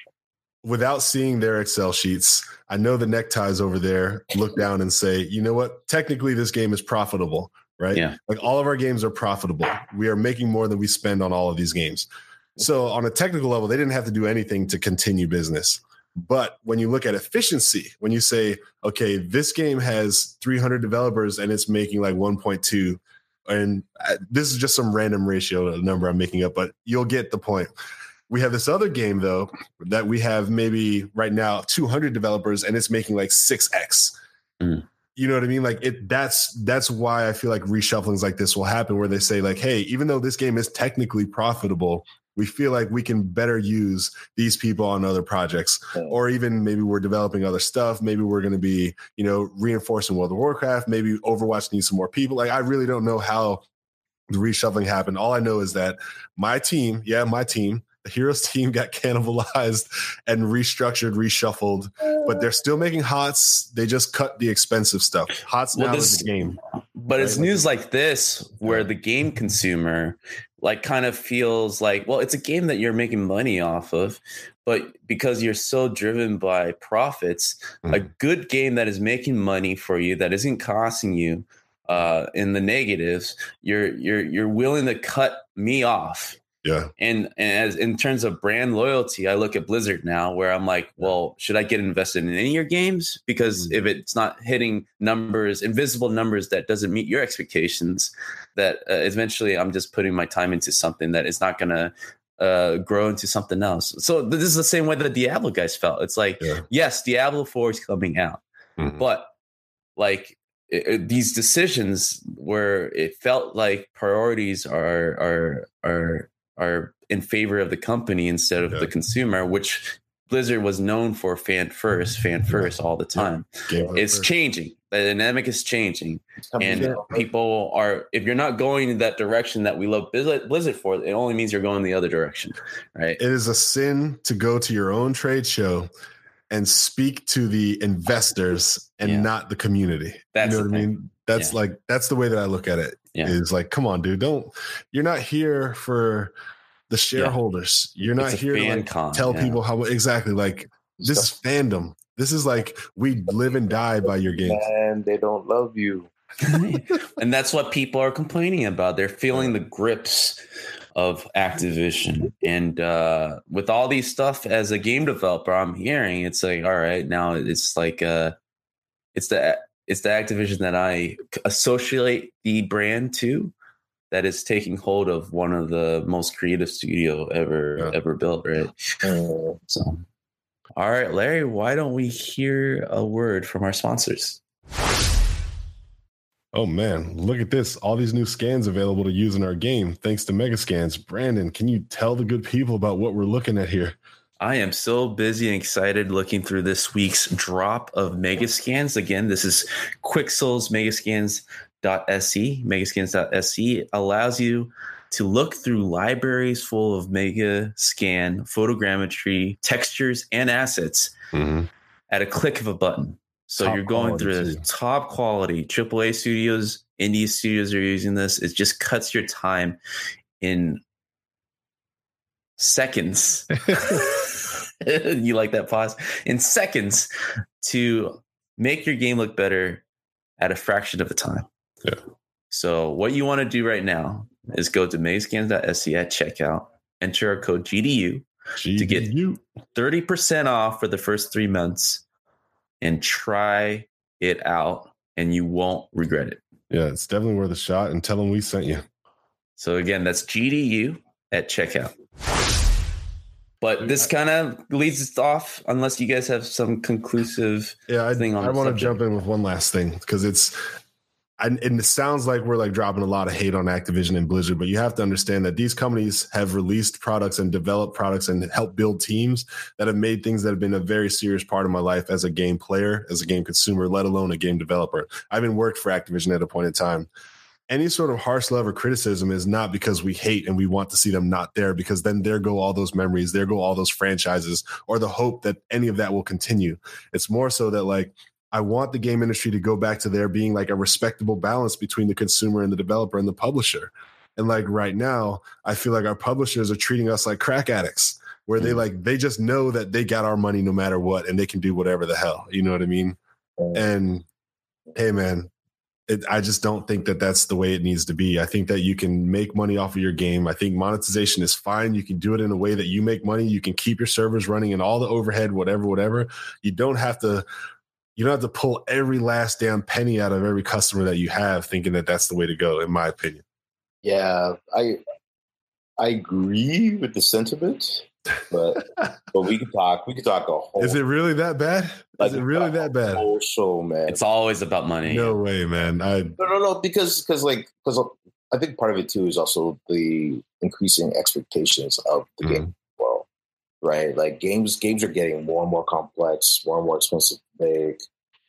Without seeing their Excel sheets, I know the neckties over there look down and say, you know what? Technically, this game is profitable, right? Yeah. Like all of our games are profitable. We are making more than we spend on all of these games. So on a technical level, they didn't have to do anything to continue business. But when you look at efficiency, when you say, okay, this game has 300 developers and it's making like 1.2, and this is just some random ratio number I'm making up, but you'll get the point. We have this other game, though, that we have maybe right now 200 developers and it's making like 6x. You know what I mean? Like that's why I feel like reshufflings like this will happen, where they say like, hey, even though this game is technically profitable, we feel like we can better use these people on other projects, or even maybe we're developing other stuff. Maybe we're going to be, reinforcing World of Warcraft. Maybe Overwatch needs some more people. Like, I really don't know how the reshuffling happened. All I know is that my team, the Heroes team, got cannibalized and restructured, reshuffled, but they're still making HOTS. They just cut the expensive stuff. HOTS now is the game. But it's news like this where the game consumer like kind of feels like, well, it's a game that you're making money off of, but because you're so driven by profits, a good game that is making money for you, that isn't costing you in the negatives, you're willing to cut me off. Yeah. And as in terms of brand loyalty, I look at Blizzard now where I'm like, well, should I get invested in any of your games? Because if it's not hitting numbers, invisible numbers that doesn't meet your expectations, that eventually I'm just putting my time into something that is not going to grow into something else. So this is the same way the Diablo guys felt. It's like, yes, Diablo 4 is coming out, but like these decisions where it felt like priorities are in favor of the company instead of the consumer, which Blizzard was known for fan first all the time. It's changing. The dynamic is changing. And people are, if you're not going in that direction that we love Blizzard for, it only means you're going the other direction, right? It is a sin to go to your own trade show and speak to the investors and not the community. That's you know what I mean? That's that's the way that I look at it. Is like, come on, dude, you're not here for the shareholders. You're not here to tell people how exactly, like, this is fandom. This is like, we live and die by your games. And they don't love you. And that's what people are complaining about. They're feeling the grips of Activision. And with all these stuff as a game developer, I'm hearing it's like, all right, now it's like it's the Activision that I associate the brand to, that is taking hold of one of the most creative studio ever built, right? So, all right, Larry, why don't we hear a word from our sponsors? Oh man, look at this. All these new scans available to use in our game, thanks to Megascans. Brandon, can you tell the good people about what we're looking at here? I am so busy and excited looking through this week's drop of Megascans. Again, this is Quixel's Megascans.se. Megascans.se allows you to look through libraries full of Megascan photogrammetry, textures, and assets at a click of a button. So you're going through the top quality AAA studios, indie studios are using this. It just cuts your time in seconds. You like that pause? In seconds to make your game look better at a fraction of the time. Yeah. So what you want to do right now is go to megascans.se at checkout, enter our code GDU to get 30% off for the first 3 months, and try it out, and you won't regret it. Yeah, it's definitely worth a shot, and tell them we sent you. So again, that's GDU at checkout. But this kind of leads us off, unless you guys have some conclusive thing on I want to jump in with one last thing, because and it sounds like we're like dropping a lot of hate on Activision and Blizzard, but you have to understand that these companies have released products and developed products and helped build teams that have made things that have been a very serious part of my life as a game player, as a game consumer, let alone a game developer. I even worked for Activision at a point in time. Any sort of harsh love or criticism is not because we hate and we want to see them not there, because then there go all those memories, there go all those franchises, or the hope that any of that will continue. It's more so that, like, I want the game industry to go back to there being like a respectable balance between the consumer and the developer and the publisher. And like right now, I feel like our publishers are treating us like crack addicts, where they just know that they got our money no matter what, and they can do whatever the hell, you know what I mean? And hey, man, I just don't think that that's the way it needs to be. I think that you can make money off of your game. I think monetization is fine. You can do it in a way that you make money. You can keep your servers running and all the overhead, whatever. You don't have to pull every last damn penny out of every customer that you have, thinking that that's the way to go, in my opinion. Yeah, I agree with the sentiment, but we could talk a whole. Is it really that bad? Is it really that bad? Whole show, man. It's always about money. No way, man. No, because I think part of it too is also the increasing expectations of the game world, right? Like games are getting more and more complex, more and more expensive to make,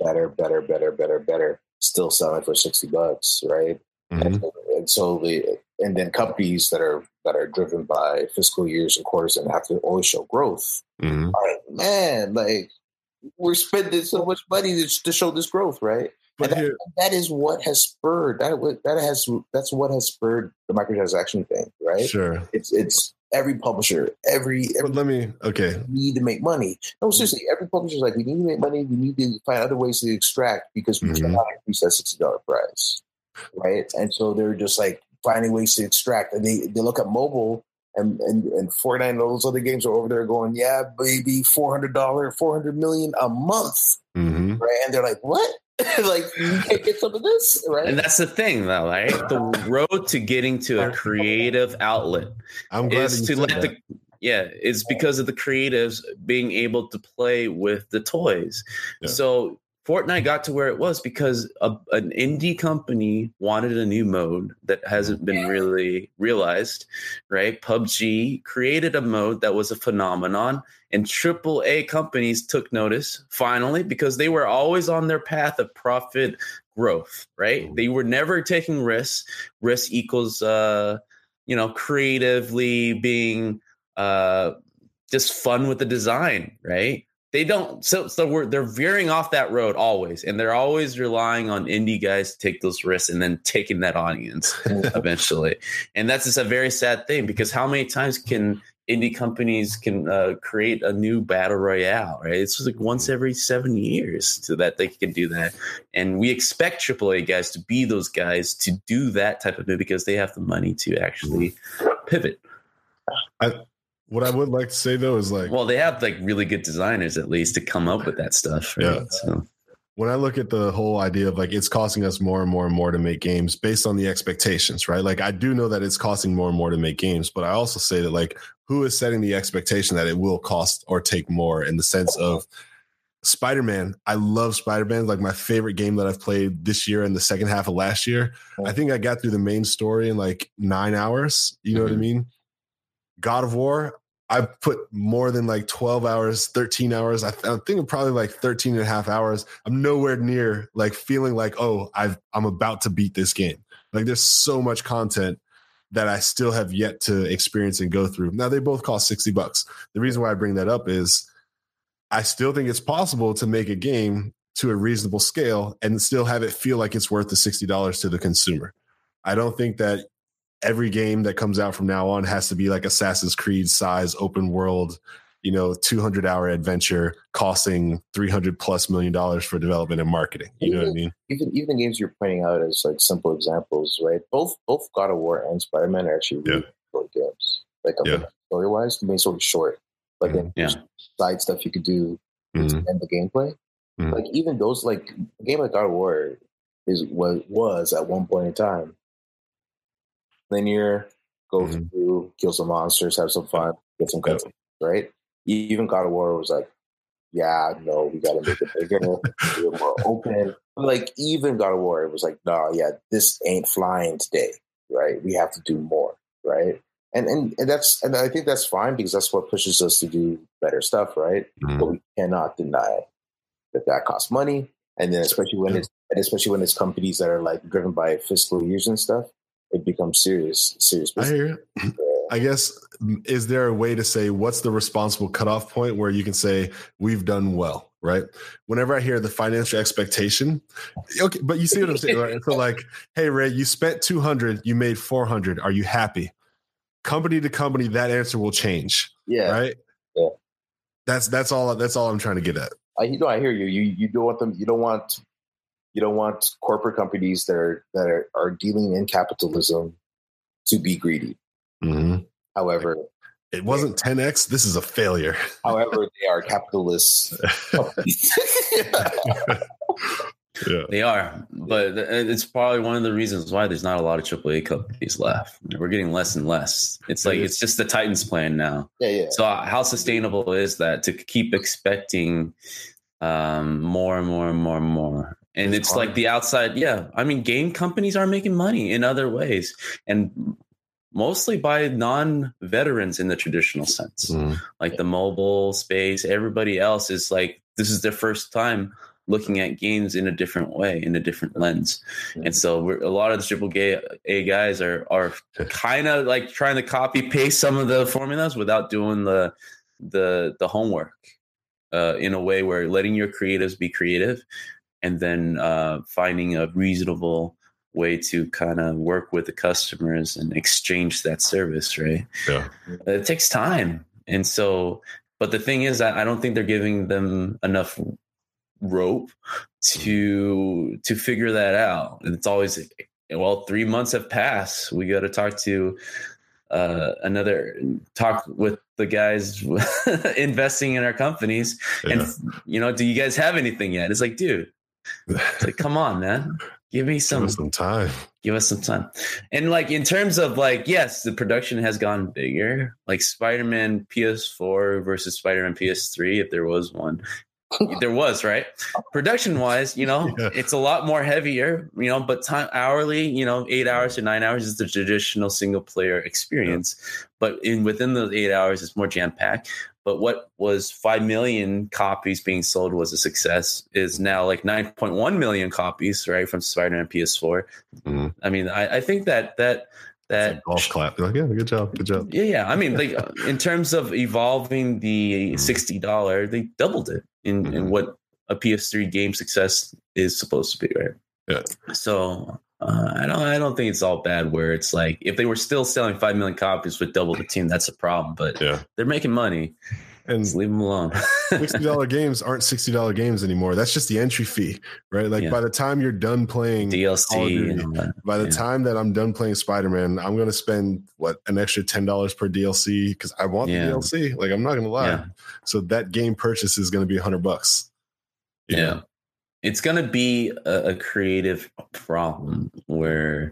better, still selling for $60, right? Mm-hmm. And then companies that are driven by fiscal years and quarters and have to always show growth. Mm-hmm. Like, man, like we're spending so much money to show this growth, right? But that is what has spurred that's what has spurred the microtransaction thing, right? Sure. It's every publisher, need to make money. No, seriously, every publisher's like, we need to make money. We need to find other ways to extract because we cannot increase that $60 price, right? And so they're just like finding ways to extract, and they look at mobile and Fortnite and all those other games are over there going, yeah, baby, $400 million a month, right? And they're like, what? Like, you can't get some of this, right? And that's the thing, though, right? The road to getting to a creative outlet is to let it's because of the creatives being able to play with the toys. Yeah. So Fortnite got to where it was because an indie company wanted a new mode that hasn't been really realized, right? PUBG created a mode that was a phenomenon, and AAA companies took notice finally because they were always on their path of profit growth, right? They were never taking risks. Risk equals, creatively being just fun with the design, right? They don't. So they're veering off that road always, and they're always relying on indie guys to take those risks and then taking that audience eventually. And that's just a very sad thing, because how many times can indie companies create a new battle royale, right? It's just like once every 7 years so that they can do that. And we expect AAA guys to be those guys to do that type of move because they have the money to actually pivot. What I would like to say, though, is like... Well, they have like really good designers, at least, to come up with that stuff. Right? Yeah. So when I look at the whole idea of like it's costing us more and more and more to make games based on the expectations, right? Like I do know that it's costing more and more to make games, but I also say that like who is setting the expectation that it will cost or take more, in the sense of Spider-Man. I love Spider-Man, like my favorite game that I've played this year and the second half of last year. I think I got through the main story in like 9 hours. You know what I mean? God of War, I put more than like 12 hours, 13 hours. I think probably like 13 and a half hours. I'm nowhere near like feeling like, I'm about to beat this game. Like there's so much content that I still have yet to experience and go through. Now they both cost $60. The reason why I bring that up is I still think it's possible to make a game to a reasonable scale and still have it feel like it's worth the $60 to the consumer. I don't think that every game that comes out from now on has to be like Assassin's Creed size open world, 200-hour adventure costing $300+ million for development and marketing. You know what I mean? Even the games you're pointing out as like simple examples, right? Both God of War and Spider-Man are actually really short games. Like story-wise, I mean, sort of short. Like side stuff you could do to end the gameplay. Like even those, like a game like God of War was at one point in time linear, go through, kill some monsters, have some fun, get some cutscenes, right? Even God of War was like, we got to make it bigger, more open. But like even God of War, it was like, this ain't flying today, right? We have to do more, right? And I think that's fine because that's what pushes us to do better stuff, right? But we cannot deny that costs money, and then especially when it's companies that are like driven by fiscal years and stuff, it becomes serious business. I hear you. I guess, is there a way to say what's the responsible cutoff point where you can say we've done well, right? Whenever I hear the financial expectation, okay, but you see what I'm saying, right? So like, hey Ray, you spent 200, you made 400. Are you happy? Company to company, that answer will change. Yeah. Right. Yeah. That's all I'm trying to get at. I hear you. You don't want them. You don't want corporate companies that are dealing in capitalism to be greedy. Mm-hmm. However, it wasn't 10x. This is a failure. However, they are capitalists. Yeah, they are, but it's probably one of the reasons why there's not a lot of AAA companies left. We're getting less and less. It's like it's just the Titans plan now. Yeah. So how sustainable is that to keep expecting more and more and more and more? And it's like the outside. Yeah, I mean, game companies are making money in other ways, and mostly by non-veterans in the traditional sense, like the mobile space. Everybody else is like, this is their first time looking at games in a different way, in a different lens. And so a lot of the AAA guys are kind of like trying to copy paste some of the formulas without doing the homework in a way where letting your creatives be creative and then finding a reasonable way to kind of work with the customers and exchange that service, right? Yeah. It takes time. And so, but the thing is, I don't think they're giving them enough rope to figure that out. And it's always, 3 months have passed. We got to talk to talk with the guys investing in our companies. And, do you guys have anything yet? It's like, dude, come on, man. Give us some time. Give us some time. And like in terms of like, yes, the production has gone bigger. Like Spider-Man PS4 versus Spider-Man PS3, if there was one. There was, right? Production wise, it's a lot more heavier, but time hourly, 8 hours to 9 hours is the traditional single player experience. Yeah. But within those 8 hours, it's more jam packed. But what was 5 million copies being sold was a success is now like 9.1 million copies, right? From Spider-Man PS4. Mm-hmm. I mean, I think that golf clap. Like, yeah, good job. Yeah. I mean, like in terms of evolving the $60, they doubled it in what a PS3 game success is supposed to be, right? Yeah. So I don't think it's all bad. Where it's like if they were still selling 5 million copies with double the team, that's a problem. But they're making money. And just leave them alone. $60 games aren't $60 games anymore. That's just the entry fee, right? Like by the time you're done playing DLC, by the time that I'm done playing Spider-Man, I'm going to spend an extra $10 per DLC because I want the DLC. Like I'm not going to lie. Yeah. So that game purchase is going to be $100. Yeah. It's going to be a creative problem where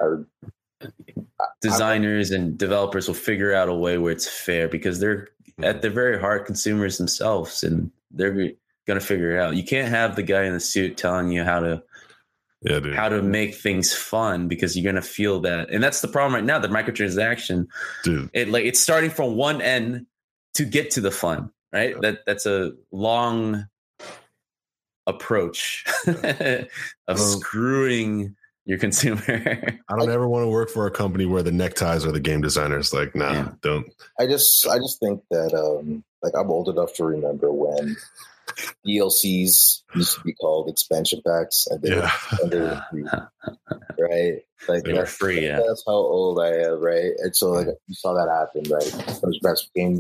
designers and developers will figure out a way where it's fair because they're at their very heart consumers themselves, and they're going to figure it out. You can't have the guy in the suit telling you how to make things fun because you're going to feel that. And that's the problem right now. The microtransaction, it's starting from one end to get to the fun, right? That's a long approach of screwing your consumer. I don't ever want to work for a company where the neckties are the game designers. Like, don't. I just think that I'm old enough to remember when DLCs used to be called expansion packs, and they were free, right? Like they were free. That's how old I am, right? And so like you saw that happen, right? Those packs became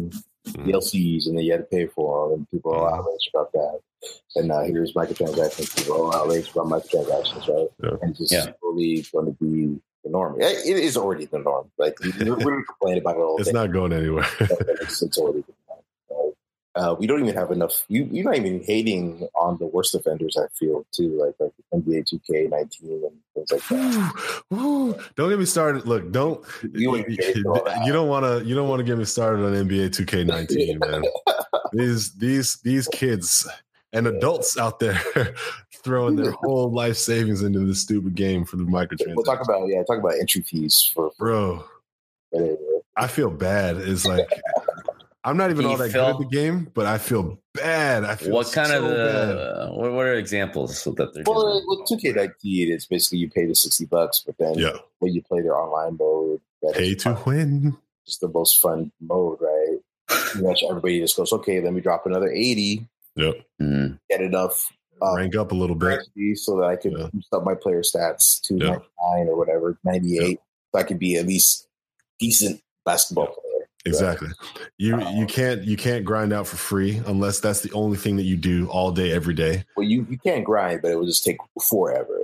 DLCs, and then you had to pay for them, and people are outraged about that. And here's microtransactions. People are outraged about microtransactions, right? Yeah. And just slowly going to be the norm. It is already the norm. Like we're complaining about it all day. It's not going anywhere. It's already the norm. Right? We don't even have enough. You're not even hating on the worst offenders. I feel too, like NBA 2K19 and things like that. Don't get me started. Look, you don't want to get me started on NBA 2K19, man. These kids and adults out there throwing their whole life savings into this stupid game for the microtransactions. We'll talk about entry fees for bro. I feel bad. It's like I'm not even all that good at the game, but I feel bad. I feel what are examples that they're doing? Well, with 2K19, it's basically you pay the $60, but then when you play their online mode, pay to win. It's the most fun mode, right? Everybody just goes, okay, let me drop another 80. Yep. Get enough. Rank up a little bit so that I could boost up my player stats to 99 or whatever, 98. So I could be at least decent basketball player. Exactly. You can't grind out for free unless that's the only thing that you do all day, every day. Well, you can grind, but it will just take forever.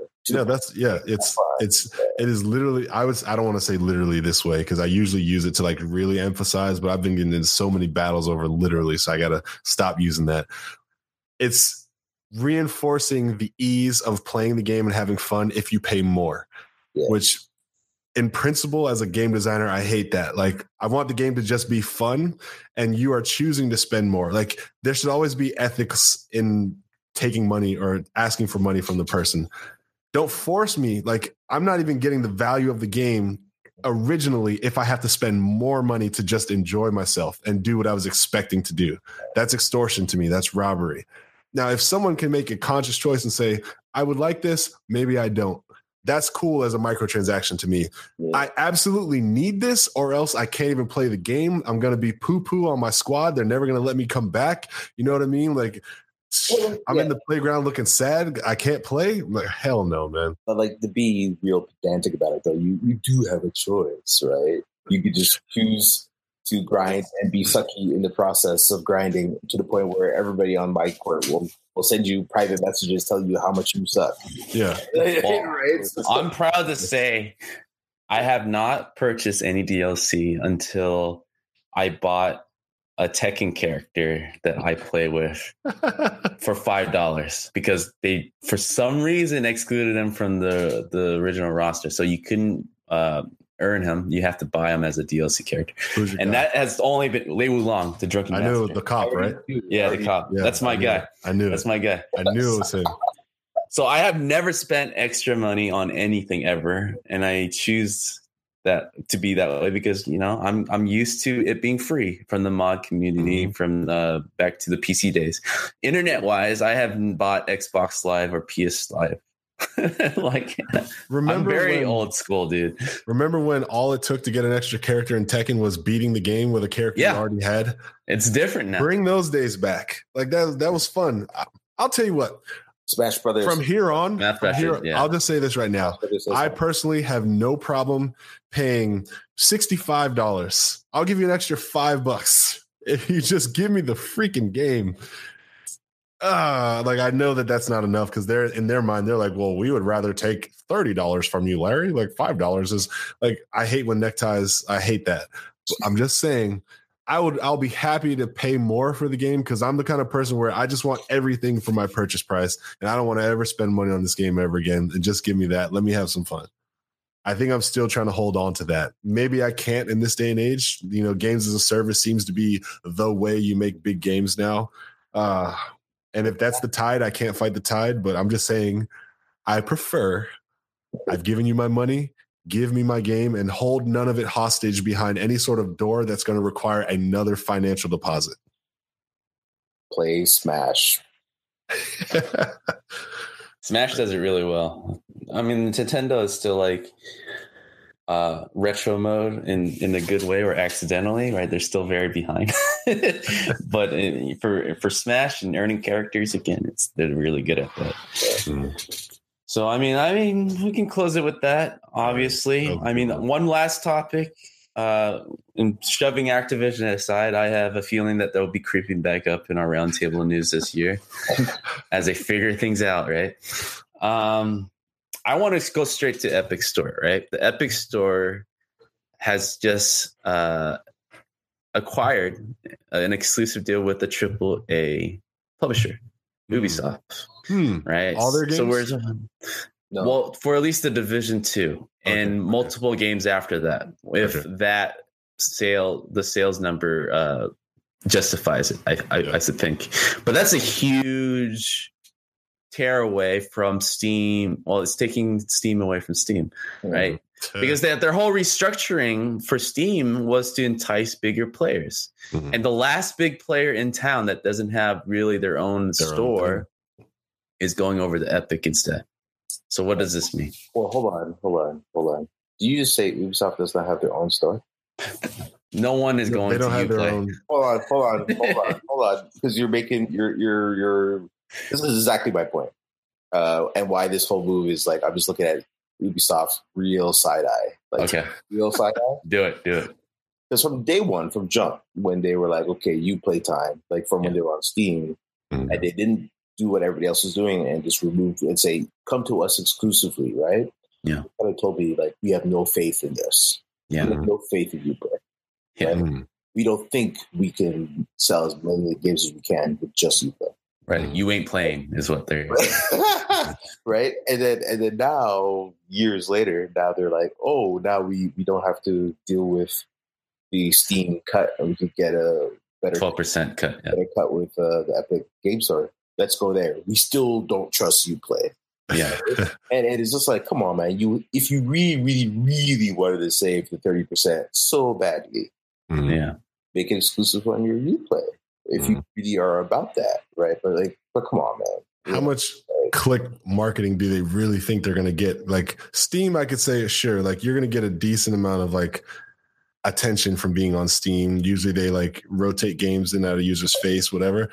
It is literally, I don't want to say literally this way because I usually use it to like really emphasize, but I've been getting into so many battles over literally, so I got to stop using that. It's reinforcing the ease of playing the game and having fun if you pay more, which in principle, as a game designer, I hate that. Like, I want the game to just be fun, and you are choosing to spend more. Like, there should always be ethics in taking money or asking for money from the person. Don't force me. Like, I'm not even getting the value of the game originally if I have to spend more money to just enjoy myself and do what I was expecting to do. That's extortion to me. That's robbery. Now, if someone can make a conscious choice and say, I would like this, maybe I don't. That's cool as a microtransaction to me. Yeah. I absolutely need this or else I can't even play the game. I'm going to be poo-poo on my squad. They're never going to let me come back. You know what I mean? Like, I'm in the playground looking sad. I can't play. Like, hell no, man. But like, to be real pedantic about it, though, you do have a choice, right? You could just choose to grind and be sucky in the process of grinding to the point where everybody on my court will send you private messages telling you how much you suck. Yeah. Right? I'm proud to say I have not purchased any DLC until I bought a Tekken character that I play with for $5 because they, for some reason, excluded him from the original roster. So you couldn't earn him. You have to buy him as a DLC character. And that has only been Lei Wulong, the drunken master. I know the cop, right? Yeah, the cop. Yeah, that's my guy. I knew that's my guy. I knew it was him. So I have never spent extra money on anything ever, and I choose that to be that way because I'm used to it being free from the mod community from back to the PC days. Internet wise, I haven't bought Xbox Live or PS Live. I'm very old school, dude. Remember when all it took to get an extra character in Tekken was beating the game with a character you already had? It's different now. Bring those days back. Like that was fun. I'll tell you what. Smash Brothers. From here on, I'll just say this right now. I personally have no problem paying $65. I'll give you an extra $5 if you just give me the freaking game. Like, I know that's not enough because they're in their mind, they're like, well, we would rather take $30 from you, Larry. Like $5 is like, I hate when neckties, I hate that. So I'm just saying I'll be happy to pay more for the game because I'm the kind of person where I just want everything for my purchase price and I don't want to ever spend money on this game ever again. And just give me that. Let me have some fun. I think I'm still trying to hold on to that. Maybe I can't in this day and age. Games as a service seems to be the way you make big games now. And if that's the tide, I can't fight the tide. But I'm just saying, I've given you my money, give me my game, and hold none of it hostage behind any sort of door that's going to require another financial deposit. Play Smash. Smash does it really well. I mean, Nintendo is still like retro mode in a good way or accidentally, right? They're still very behind. But for Smash and earning characters, again, they're really good at that. So I mean, we can close it with that. Obviously, I mean, one last topic. and shoving Activision aside, I have a feeling that they'll be creeping back up in our roundtable news this year as they figure things out, right? I want to go straight to Epic Store, right? The Epic Store has just acquired an exclusive deal with the AAA publisher, Ubisoft, right? All their games? So well, for at least the Division 2 and multiple games after that, if the sales number justifies it, I should think. But that's a huge tear away from Steam. Well, it's taking Steam away from Steam, right? Because their whole restructuring for Steam was to entice bigger players. And the last big player in town that doesn't have really their own store is going over to Epic instead. So what does this mean? Well, hold on. Do you just say Ubisoft does not have their own store? No one is going to Uplay. Hold on. Because you're making your. This is exactly my point, and why this whole move is like I'm just looking at Ubisoft's real side eye. Real side eye. Do it. Because from day one, from jump, when they were like, okay, Uplay time, like from when they were on Steam, and they didn't do what everybody else was doing and just remove and say, come to us exclusively, right? Yeah. Kind of told me like, we have no faith in this. Yeah. We have no faith in Uplay. Yeah. Right? We don't think we can sell as many games as we can with just Uplay. Right. You ain't playing is what they're right. And then now, years later, now they're like, oh, now we don't have to deal with the Steam cut and we could get a better 12% cut. Yeah. Better cut with the Epic Game Store. Let's go there. We still don't trust Uplay. Yeah. And it's just like, come on, man. If you really, really, really wanted to save the 30% so badly, yeah, make it exclusive on your Uplay. If you really are about that, right? But come on, man. How much click marketing do they really think they're going to get? Like Steam, I could say, sure, like you're going to get a decent amount of like attention from being on Steam. Usually they like rotate games in at a user's face, whatever.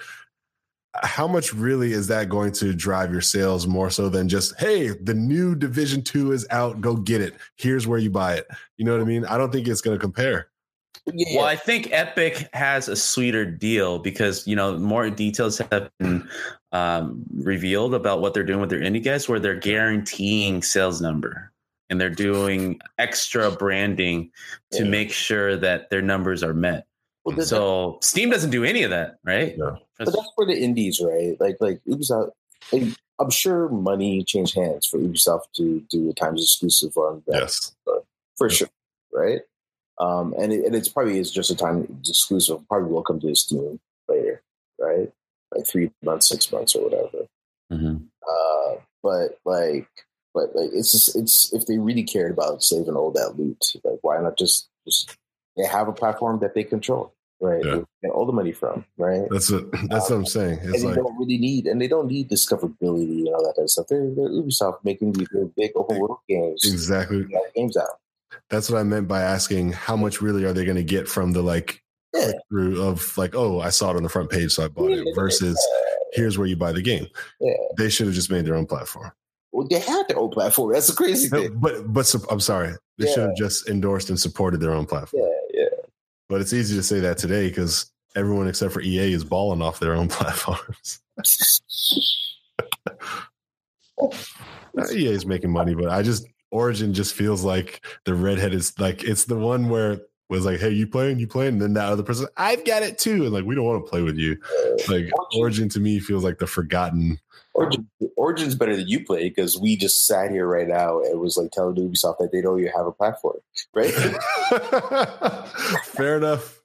How much really is that going to drive your sales more so than just, hey, the new Division 2 is out, go get it. Here's where you buy it. You know what I mean? I don't think it's going to compare. Yeah. Well, I think Epic has a sweeter deal because, more details have been revealed about what they're doing with their indie guys, where they're guaranteeing sales number and they're doing extra branding to make sure that their numbers are met. Well, so Steam doesn't do any of that, right? No. But that's for the indies, right? Like Ubisoft. I'm sure money changed hands for Ubisoft to do a Times exclusive on that. Yes, for sure, right? And it's probably is just a Times exclusive. Probably will come to Steam later, right? Like 3 months, 6 months, or whatever. But it's just, it's if they really cared about saving all that loot, like why not just they have a platform that they control, right? Yeah. They get all the money from, right? That's what I'm saying. It's and they don't really need discoverability and all that kind of stuff. They're Ubisoft making these big open world games. Exactly. Games out. That's what I meant by asking how much really are they going to get from the click through of like, oh, I saw it on the front page, so I bought it, versus here's where you buy the game. Yeah. They should have just made their own platform. Well, they had their own platform. That's the crazy thing. But I'm sorry. They should have just endorsed and supported their own platform. Yeah. But it's easy to say that today because everyone except for EA is balling off their own platforms. EA is making money, but Origin just feels like the redhead is like, it's the one where it was like, hey, you playing? And then that other person, I've got it too. And like, we don't want to play with you. Like Origin to me feels like the forgotten. Origin's better than Uplay because we just sat here right now and was like telling Ubisoft that they don't even have a platform, right? Fair enough.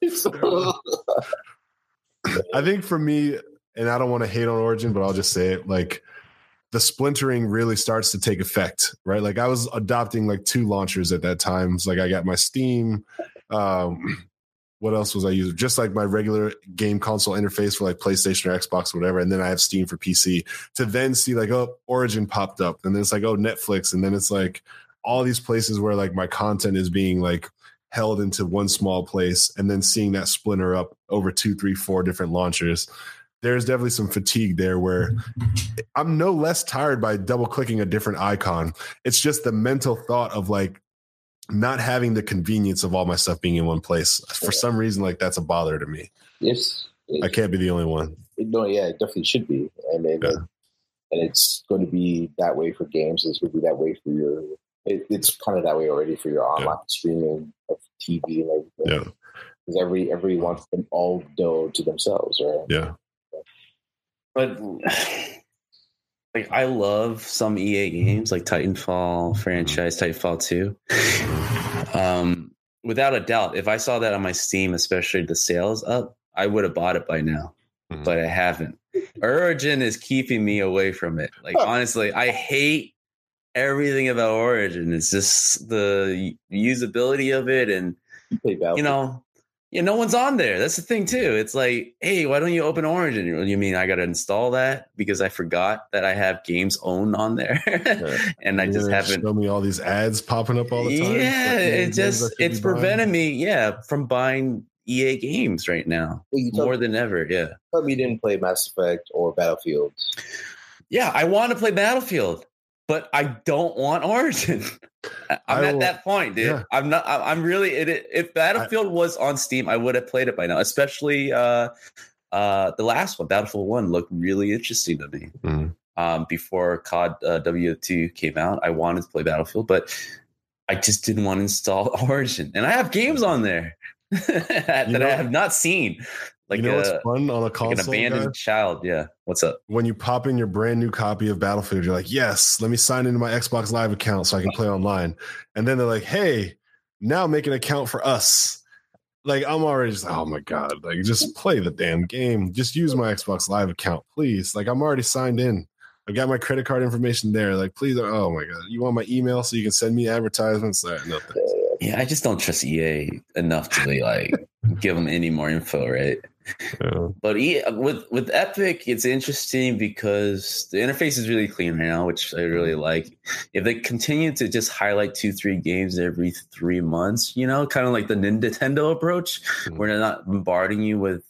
I think for me, and I don't want to hate on Origin, but I'll just say it, like the splintering really starts to take effect, right? Like I was adopting like 2 launchers at that time. It's like I got my Steam. What else was I using? Just like my regular game console interface for like PlayStation or Xbox or whatever. And then I have Steam for PC to then see like, oh, Origin popped up. And then it's like, oh, Netflix. And then it's like all these places where like my content is being like held into one small place and then seeing that splinter up over 2, 3, 4 different launchers. There's definitely some fatigue there where I'm no less tired by double clicking a different icon. It's just the mental thought of like, not having the convenience of all my stuff being in one place. For some reason, like that's a bother to me. Yes. I can't be the only one. No, yeah, it definitely should be. And it's going to be that way for games. It's going to be that way for your. It's kind of that way already for your online streaming of TV and everything. Yeah. Because everybody wants them all to themselves, right? Yeah. But like, I love some EA games like Titanfall franchise, Titanfall 2. Without a doubt, if I saw that on my Steam, especially the sales up, I would have bought it by now. But I haven't. Origin is keeping me away from it. Like, honestly, I hate everything about Origin. It's just the usability of it, and no one's on there. That's the thing too. It's like, hey, why don't you open Origin? You mean I got to install that because I forgot that I have games owned on there, and I just haven't. Show me all these ads popping up all the time. Yeah, it's preventing me, from buying EA games right now more than ever. Yeah. Tell me you didn't play Mass Effect or Battlefield. Yeah, I want to play Battlefield, but I don't want Origin. I'm at that point, dude. Yeah. I'm really. If Battlefield was on Steam, I would have played it by now. Especially the last one, Battlefield 1, looked really interesting to me. Before COD W2 came out, I wanted to play Battlefield, but I just didn't want to install Origin, and I have games on there that I have not seen. Like, what's fun on a console? Like an abandoned child. Yeah. What's up? When you pop in your brand new copy of Battlefield, you're like, yes, let me sign into my Xbox Live account so I can play online. And then they're like, hey, now make an account for us. Like, I'm already just, oh my God, like, just play the damn game. Just use my Xbox Live account, please. Like, I'm already signed in. I've got my credit card information there. Like, please. Oh my God. You want my email so you can send me advertisements? Nothing. Yeah, I just don't trust EA enough to really, like, give them any more info, right? Yeah. But with Epic, it's interesting because the interface is really clean right now, which I really like. If they continue to just highlight 2-3 games every 3 months, kind of like the Nintendo approach, where they're not bombarding you with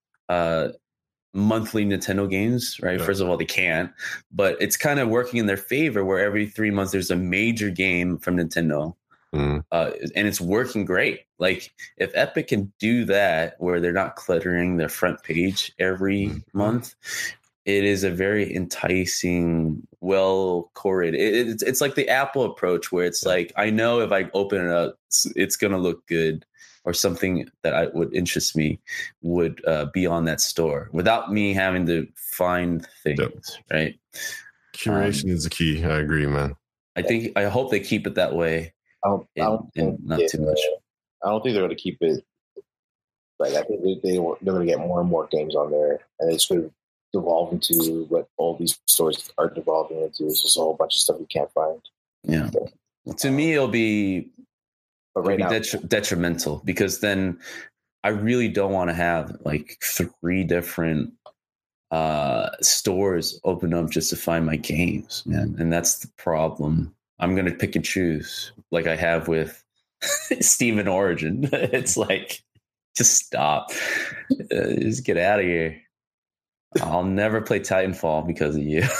monthly Nintendo games, right? Yeah. First of all, they can't, but it's kind of working in their favor, where every 3 months there's a major game from Nintendo. And it's working great. Like, if Epic can do that, where they're not cluttering their front page every month, it is a very enticing, well curated. It's like the Apple approach, where it's like, I know if I open it up, it's going to look good, or something that would interest me would be on that store without me having to find things. Right? Curation is the key. I agree, man. I hope they keep it that way. I don't think not too much. I don't think they're going to keep it. Like, I think they're going to get more and more games on there, and it's going to devolve into what all these stores are devolving into. It's just a whole bunch of stuff you can't find. Yeah. So, to me, it'll be detrimental, because then I really don't want to have like 3 different stores open up just to find my games, man. And that's the problem. I'm going to pick and choose, like I have with Steam and Origin. It's like, just stop. Just get out of here. I'll never play Titanfall because of you.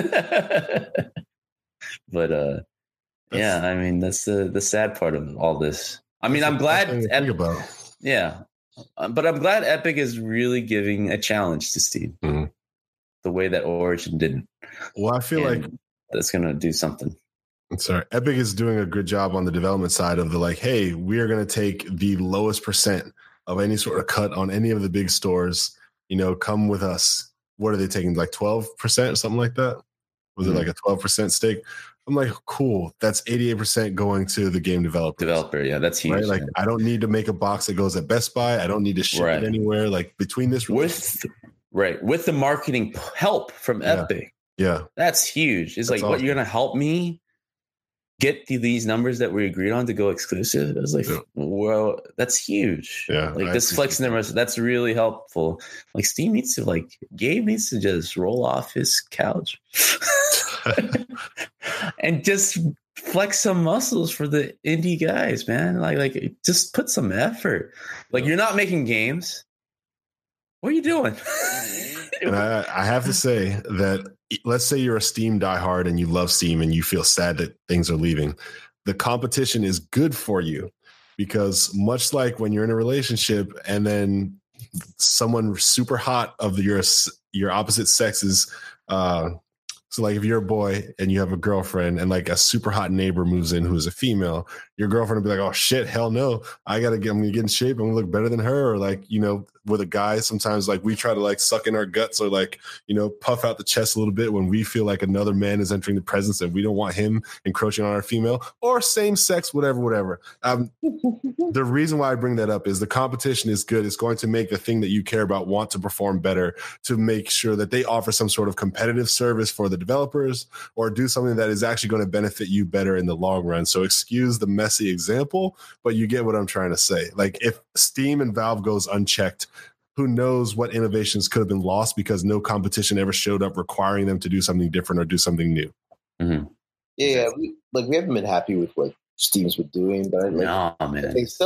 But yeah, I mean, that's the sad part of all this. I mean, I'm glad. Yeah, but I'm glad Epic is really giving a challenge to Steam, the way that Origin didn't. Well, I feel like that's going to do something. Sorry, Epic is doing a good job on the development side of the, like, hey, we are going to take the lowest % of any sort of cut on any of the big stores. Come with us. What are they taking? Like 12% or something like that? Was it like a 12% stake? I'm like, cool. That's 88% going to the game developer. Yeah, that's huge. Right? Like, I don't need to make a box that goes at Best Buy. I don't need to ship it anywhere. Like, between this with the marketing help from Epic. Yeah, that's huge. It's like, awesome. What, you're going to help me get these numbers that we agreed on to go exclusive? I was like, well, that's huge. Yeah, like, this flexing numbers, that's really helpful. Like, Steam needs to, like, Gabe needs to just roll off his couch and just flex some muscles for the indie guys, man. Like just put some effort. Like, you're not making games. What are you doing? And I have to say that, let's say you're a Steam diehard and you love Steam and you feel sad that things are leaving. the competition is good for you, because much like when you're in a relationship and then someone super hot of your opposite sexes, so like if you're a boy and you have a girlfriend and like a super hot neighbor moves in who's a female, your girlfriend will be like, oh shit, hell no, I'm gonna get in shape, I'm gonna look better than her. Or like, you know, with a guy, sometimes like we try to like suck in our guts or like, you know, puff out the chest a little bit when we feel like another man is entering the presence and we don't want him encroaching on our female, or same sex, whatever. The reason why I bring that up is the competition is good. It's going to make the thing that you care about want to perform better, to make sure that they offer some sort of competitive service for the developers or do something that is actually going to benefit you better in the long run. So excuse the messy example, but you get what I'm trying to say. Like if Steam and Valve goes unchecked, who knows what innovations could have been lost because no competition ever showed up requiring them to do something different or do something new. Mm-hmm. Yeah, we haven't been happy with what Steam's been doing, but like, no, man. they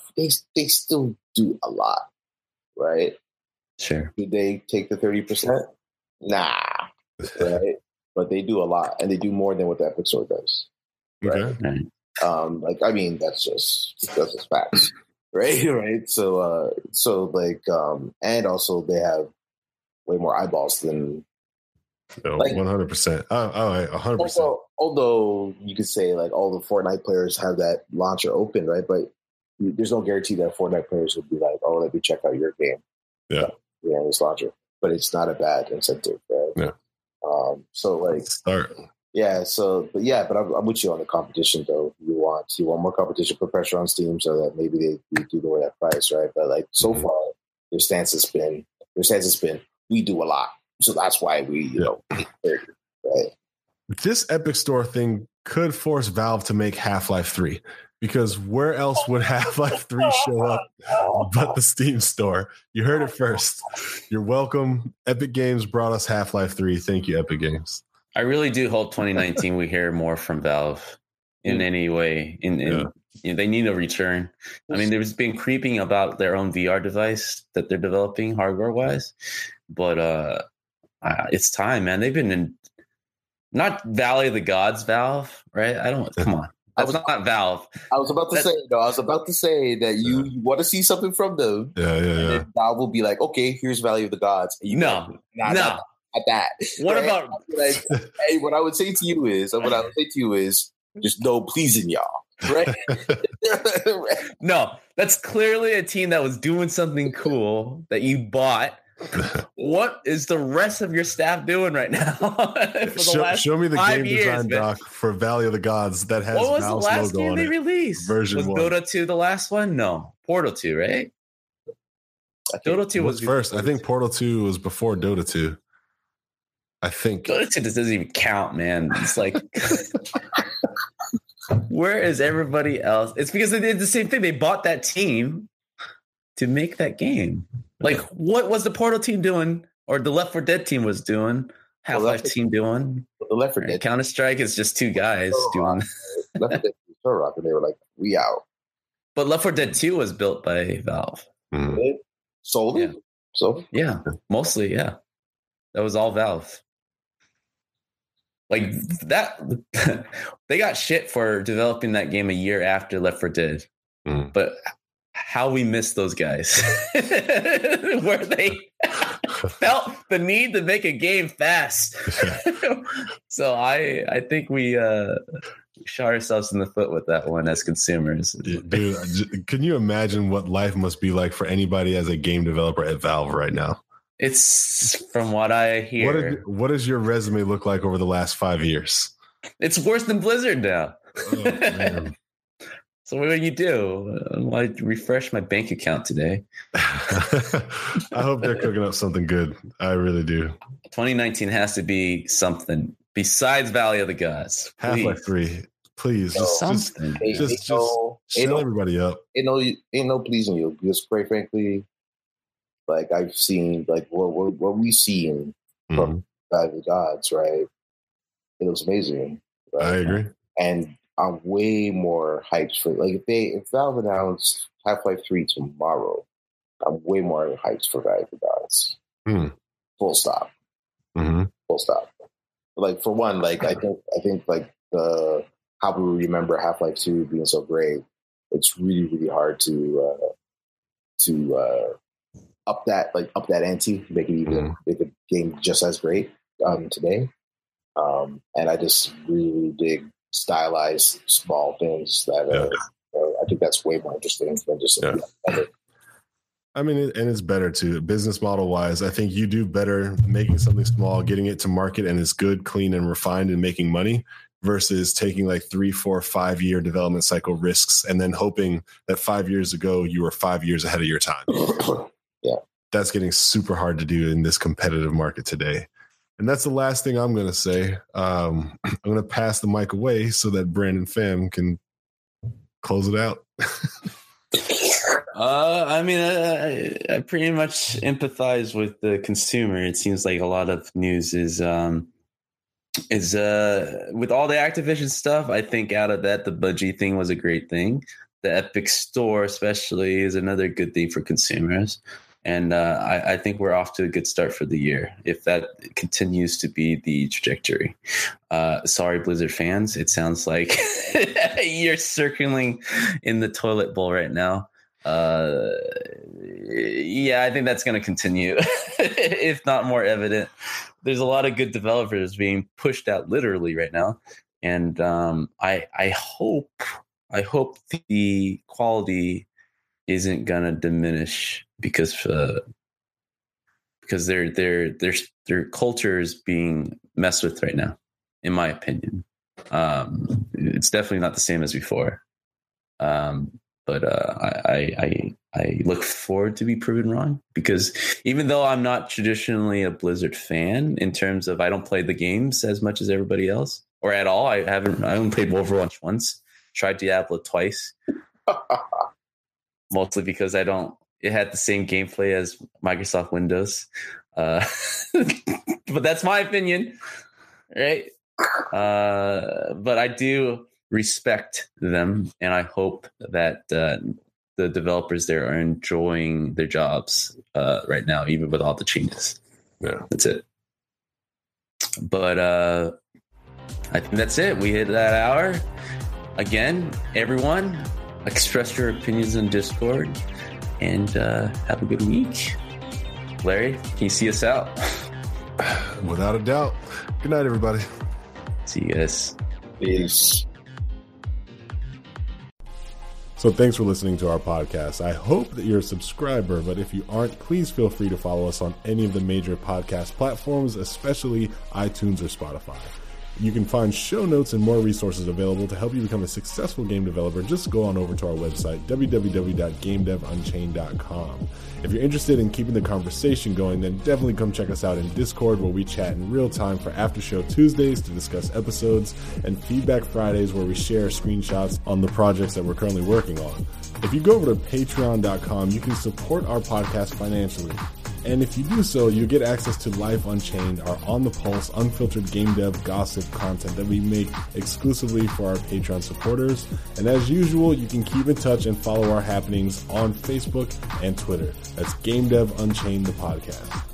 still do a lot, right? Sure. Do they take the 30%? Nah, right? But they do a lot, and they do more than what the Epic Store does. Right? Okay. Like, I mean, that's just facts, right? Right. So like, and also they have way more eyeballs than. No, like, 100%. 100%. Although you could say like all the Fortnite players have that launcher open, right? But there's no guarantee that Fortnite players would be like, "Oh, let me check out your game." Yeah, this launcher. But it's not a bad incentive, right? Yeah. So like, start. Yeah. So, but I'm with you on the competition, though. You want more competition, put pressure on Steam so that maybe they do lower that price, right? But like so far, their stance has been we do a lot. So that's why we, right? This Epic Store thing could force Valve to make Half-Life 3, because where else would Half-Life 3 show up but the Steam Store? You heard it first. You're welcome. Epic Games brought us Half-Life 3. Thank you, Epic Games. I really do hope 2019 we hear more from Valve in any way. They need a return. I mean, there's been creeping about their own VR device that they're developing hardware-wise, but it's time, man. They've been in not Valley of the Gods, Valve, right? Come on. That's not Valve. I was about to say that you want to see something from them. Yeah. And Valve will be like, okay, here's Valley of the Gods. And not that. What right? about like? Hey, what I would say to you is, just no pleasing y'all, right? No, that's clearly a team that was doing something cool that you bought. What is the rest of your staff doing right now? Show me the game design man. doc for Valley of the Gods that has what was Valve's the last logo game on they it. released? Version was 1. Dota 2 the last one? No, Portal 2, right? Dota 2 was first. I think Portal 2 was before Dota 2. I think Dota 2 doesn't even count, man. It's like, where is everybody else? It's because they did the same thing. They bought that team to make that game. Like, what was the Portal team doing, or the Left 4 Dead team was doing? Half-Life team doing? The Left 4 Dead Counter-Strike is just two guys doing. Left 4 Dead Rock, and they were like, we out. But Left 4 Dead 2 was built by Valve. Mm. Solely? Yeah. So? Yeah, mostly, yeah. That was all Valve. Like that, they got shit for developing that game a year after Left 4 Dead. Mm. But how we missed those guys, where they felt the need to make a game fast. So I think we shot ourselves in the foot with that one as consumers. Dude, can you imagine what life must be like for anybody as a game developer at Valve right now? It's from what I hear. What does your resume look like over the last 5 years? It's worse than Blizzard now. Oh, man. So what do you do? I refresh my bank account today. I hope they're cooking up something good. I really do. 2019 has to be something besides Valley of the Gods. Half-Life 3. Please, just shut everybody up. Ain't no pleasing you. Because quite frankly, like I've seen, like what we seen from Valley of the Gods, right? It was amazing. Right? I agree. And I'm way more hyped for if Valve announced Half-Life 3 tomorrow, I'm way more hyped for Valley of the Gods. Full stop. Mm-hmm. Full stop. Like for one, like I think like the how we remember Half-Life 2 being so great, it's really, really hard to up that ante, make it even make the game just as great today. And I just really dig stylized small things that I think that's way more interesting than just I mean, and it's better too. Business model wise, I think you do better making something small, getting it to market, and it's good, clean, and refined, and making money versus taking like 3, 4, 5 year development cycle risks and then hoping that 5 years ago you were 5 years ahead of your time. Yeah, that's getting super hard to do in this competitive market today. And that's the last thing I'm going to say. I'm going to pass the mic away so that Brandon Pham can close it out. I mean, I pretty much empathize with the consumer. It seems like a lot of news is with all the Activision stuff. I think out of that, the Bungie thing was a great thing. The Epic Store, especially, is another good thing for consumers. And I think we're off to a good start for the year if that continues to be the trajectory. Sorry, Blizzard fans. It sounds like you're circling in the toilet bowl right now. Yeah, I think that's going to continue, if not more evident. There's a lot of good developers being pushed out literally right now. And I hope the quality isn't going to diminish because their culture is being messed with right now, in my opinion. It's definitely not the same as before. But I look forward to be proven wrong, because even though I'm not traditionally a Blizzard fan in terms of I don't play the games as much as everybody else or at all. I only played Overwatch once, tried Diablo twice, mostly because it had the same gameplay as Microsoft Windows. But that's my opinion, right? But I do respect them, and I hope that the developers there are enjoying their jobs right now, even with all the changes. Yeah, that's it. But I think that's it. We hit that hour. Again, everyone, express your opinions in Discord, and have a good week. Larry, can you see us out? Without a doubt. Good night, everybody. See you guys. Peace. So thanks for listening to our podcast. I hope that you're a subscriber, but if you aren't, please feel free to follow us on any of the major podcast platforms, especially iTunes or Spotify. You can find show notes and more resources available to help you become a successful game developer. Just go on over to our website, www.gamedevunchained.com. If you're interested in keeping the conversation going, then definitely come check us out in Discord, where we chat in real time for After Show Tuesdays to discuss episodes, and Feedback Fridays, where we share screenshots on the projects that we're currently working on. If you go over to patreon.com, you can support our podcast financially. And if you do so, you get access to Life Unchained, our on-the-pulse, unfiltered game dev gossip content that we make exclusively for our Patreon supporters. And as usual, you can keep in touch and follow our happenings on Facebook and Twitter. That's Game Dev Unchained, the podcast.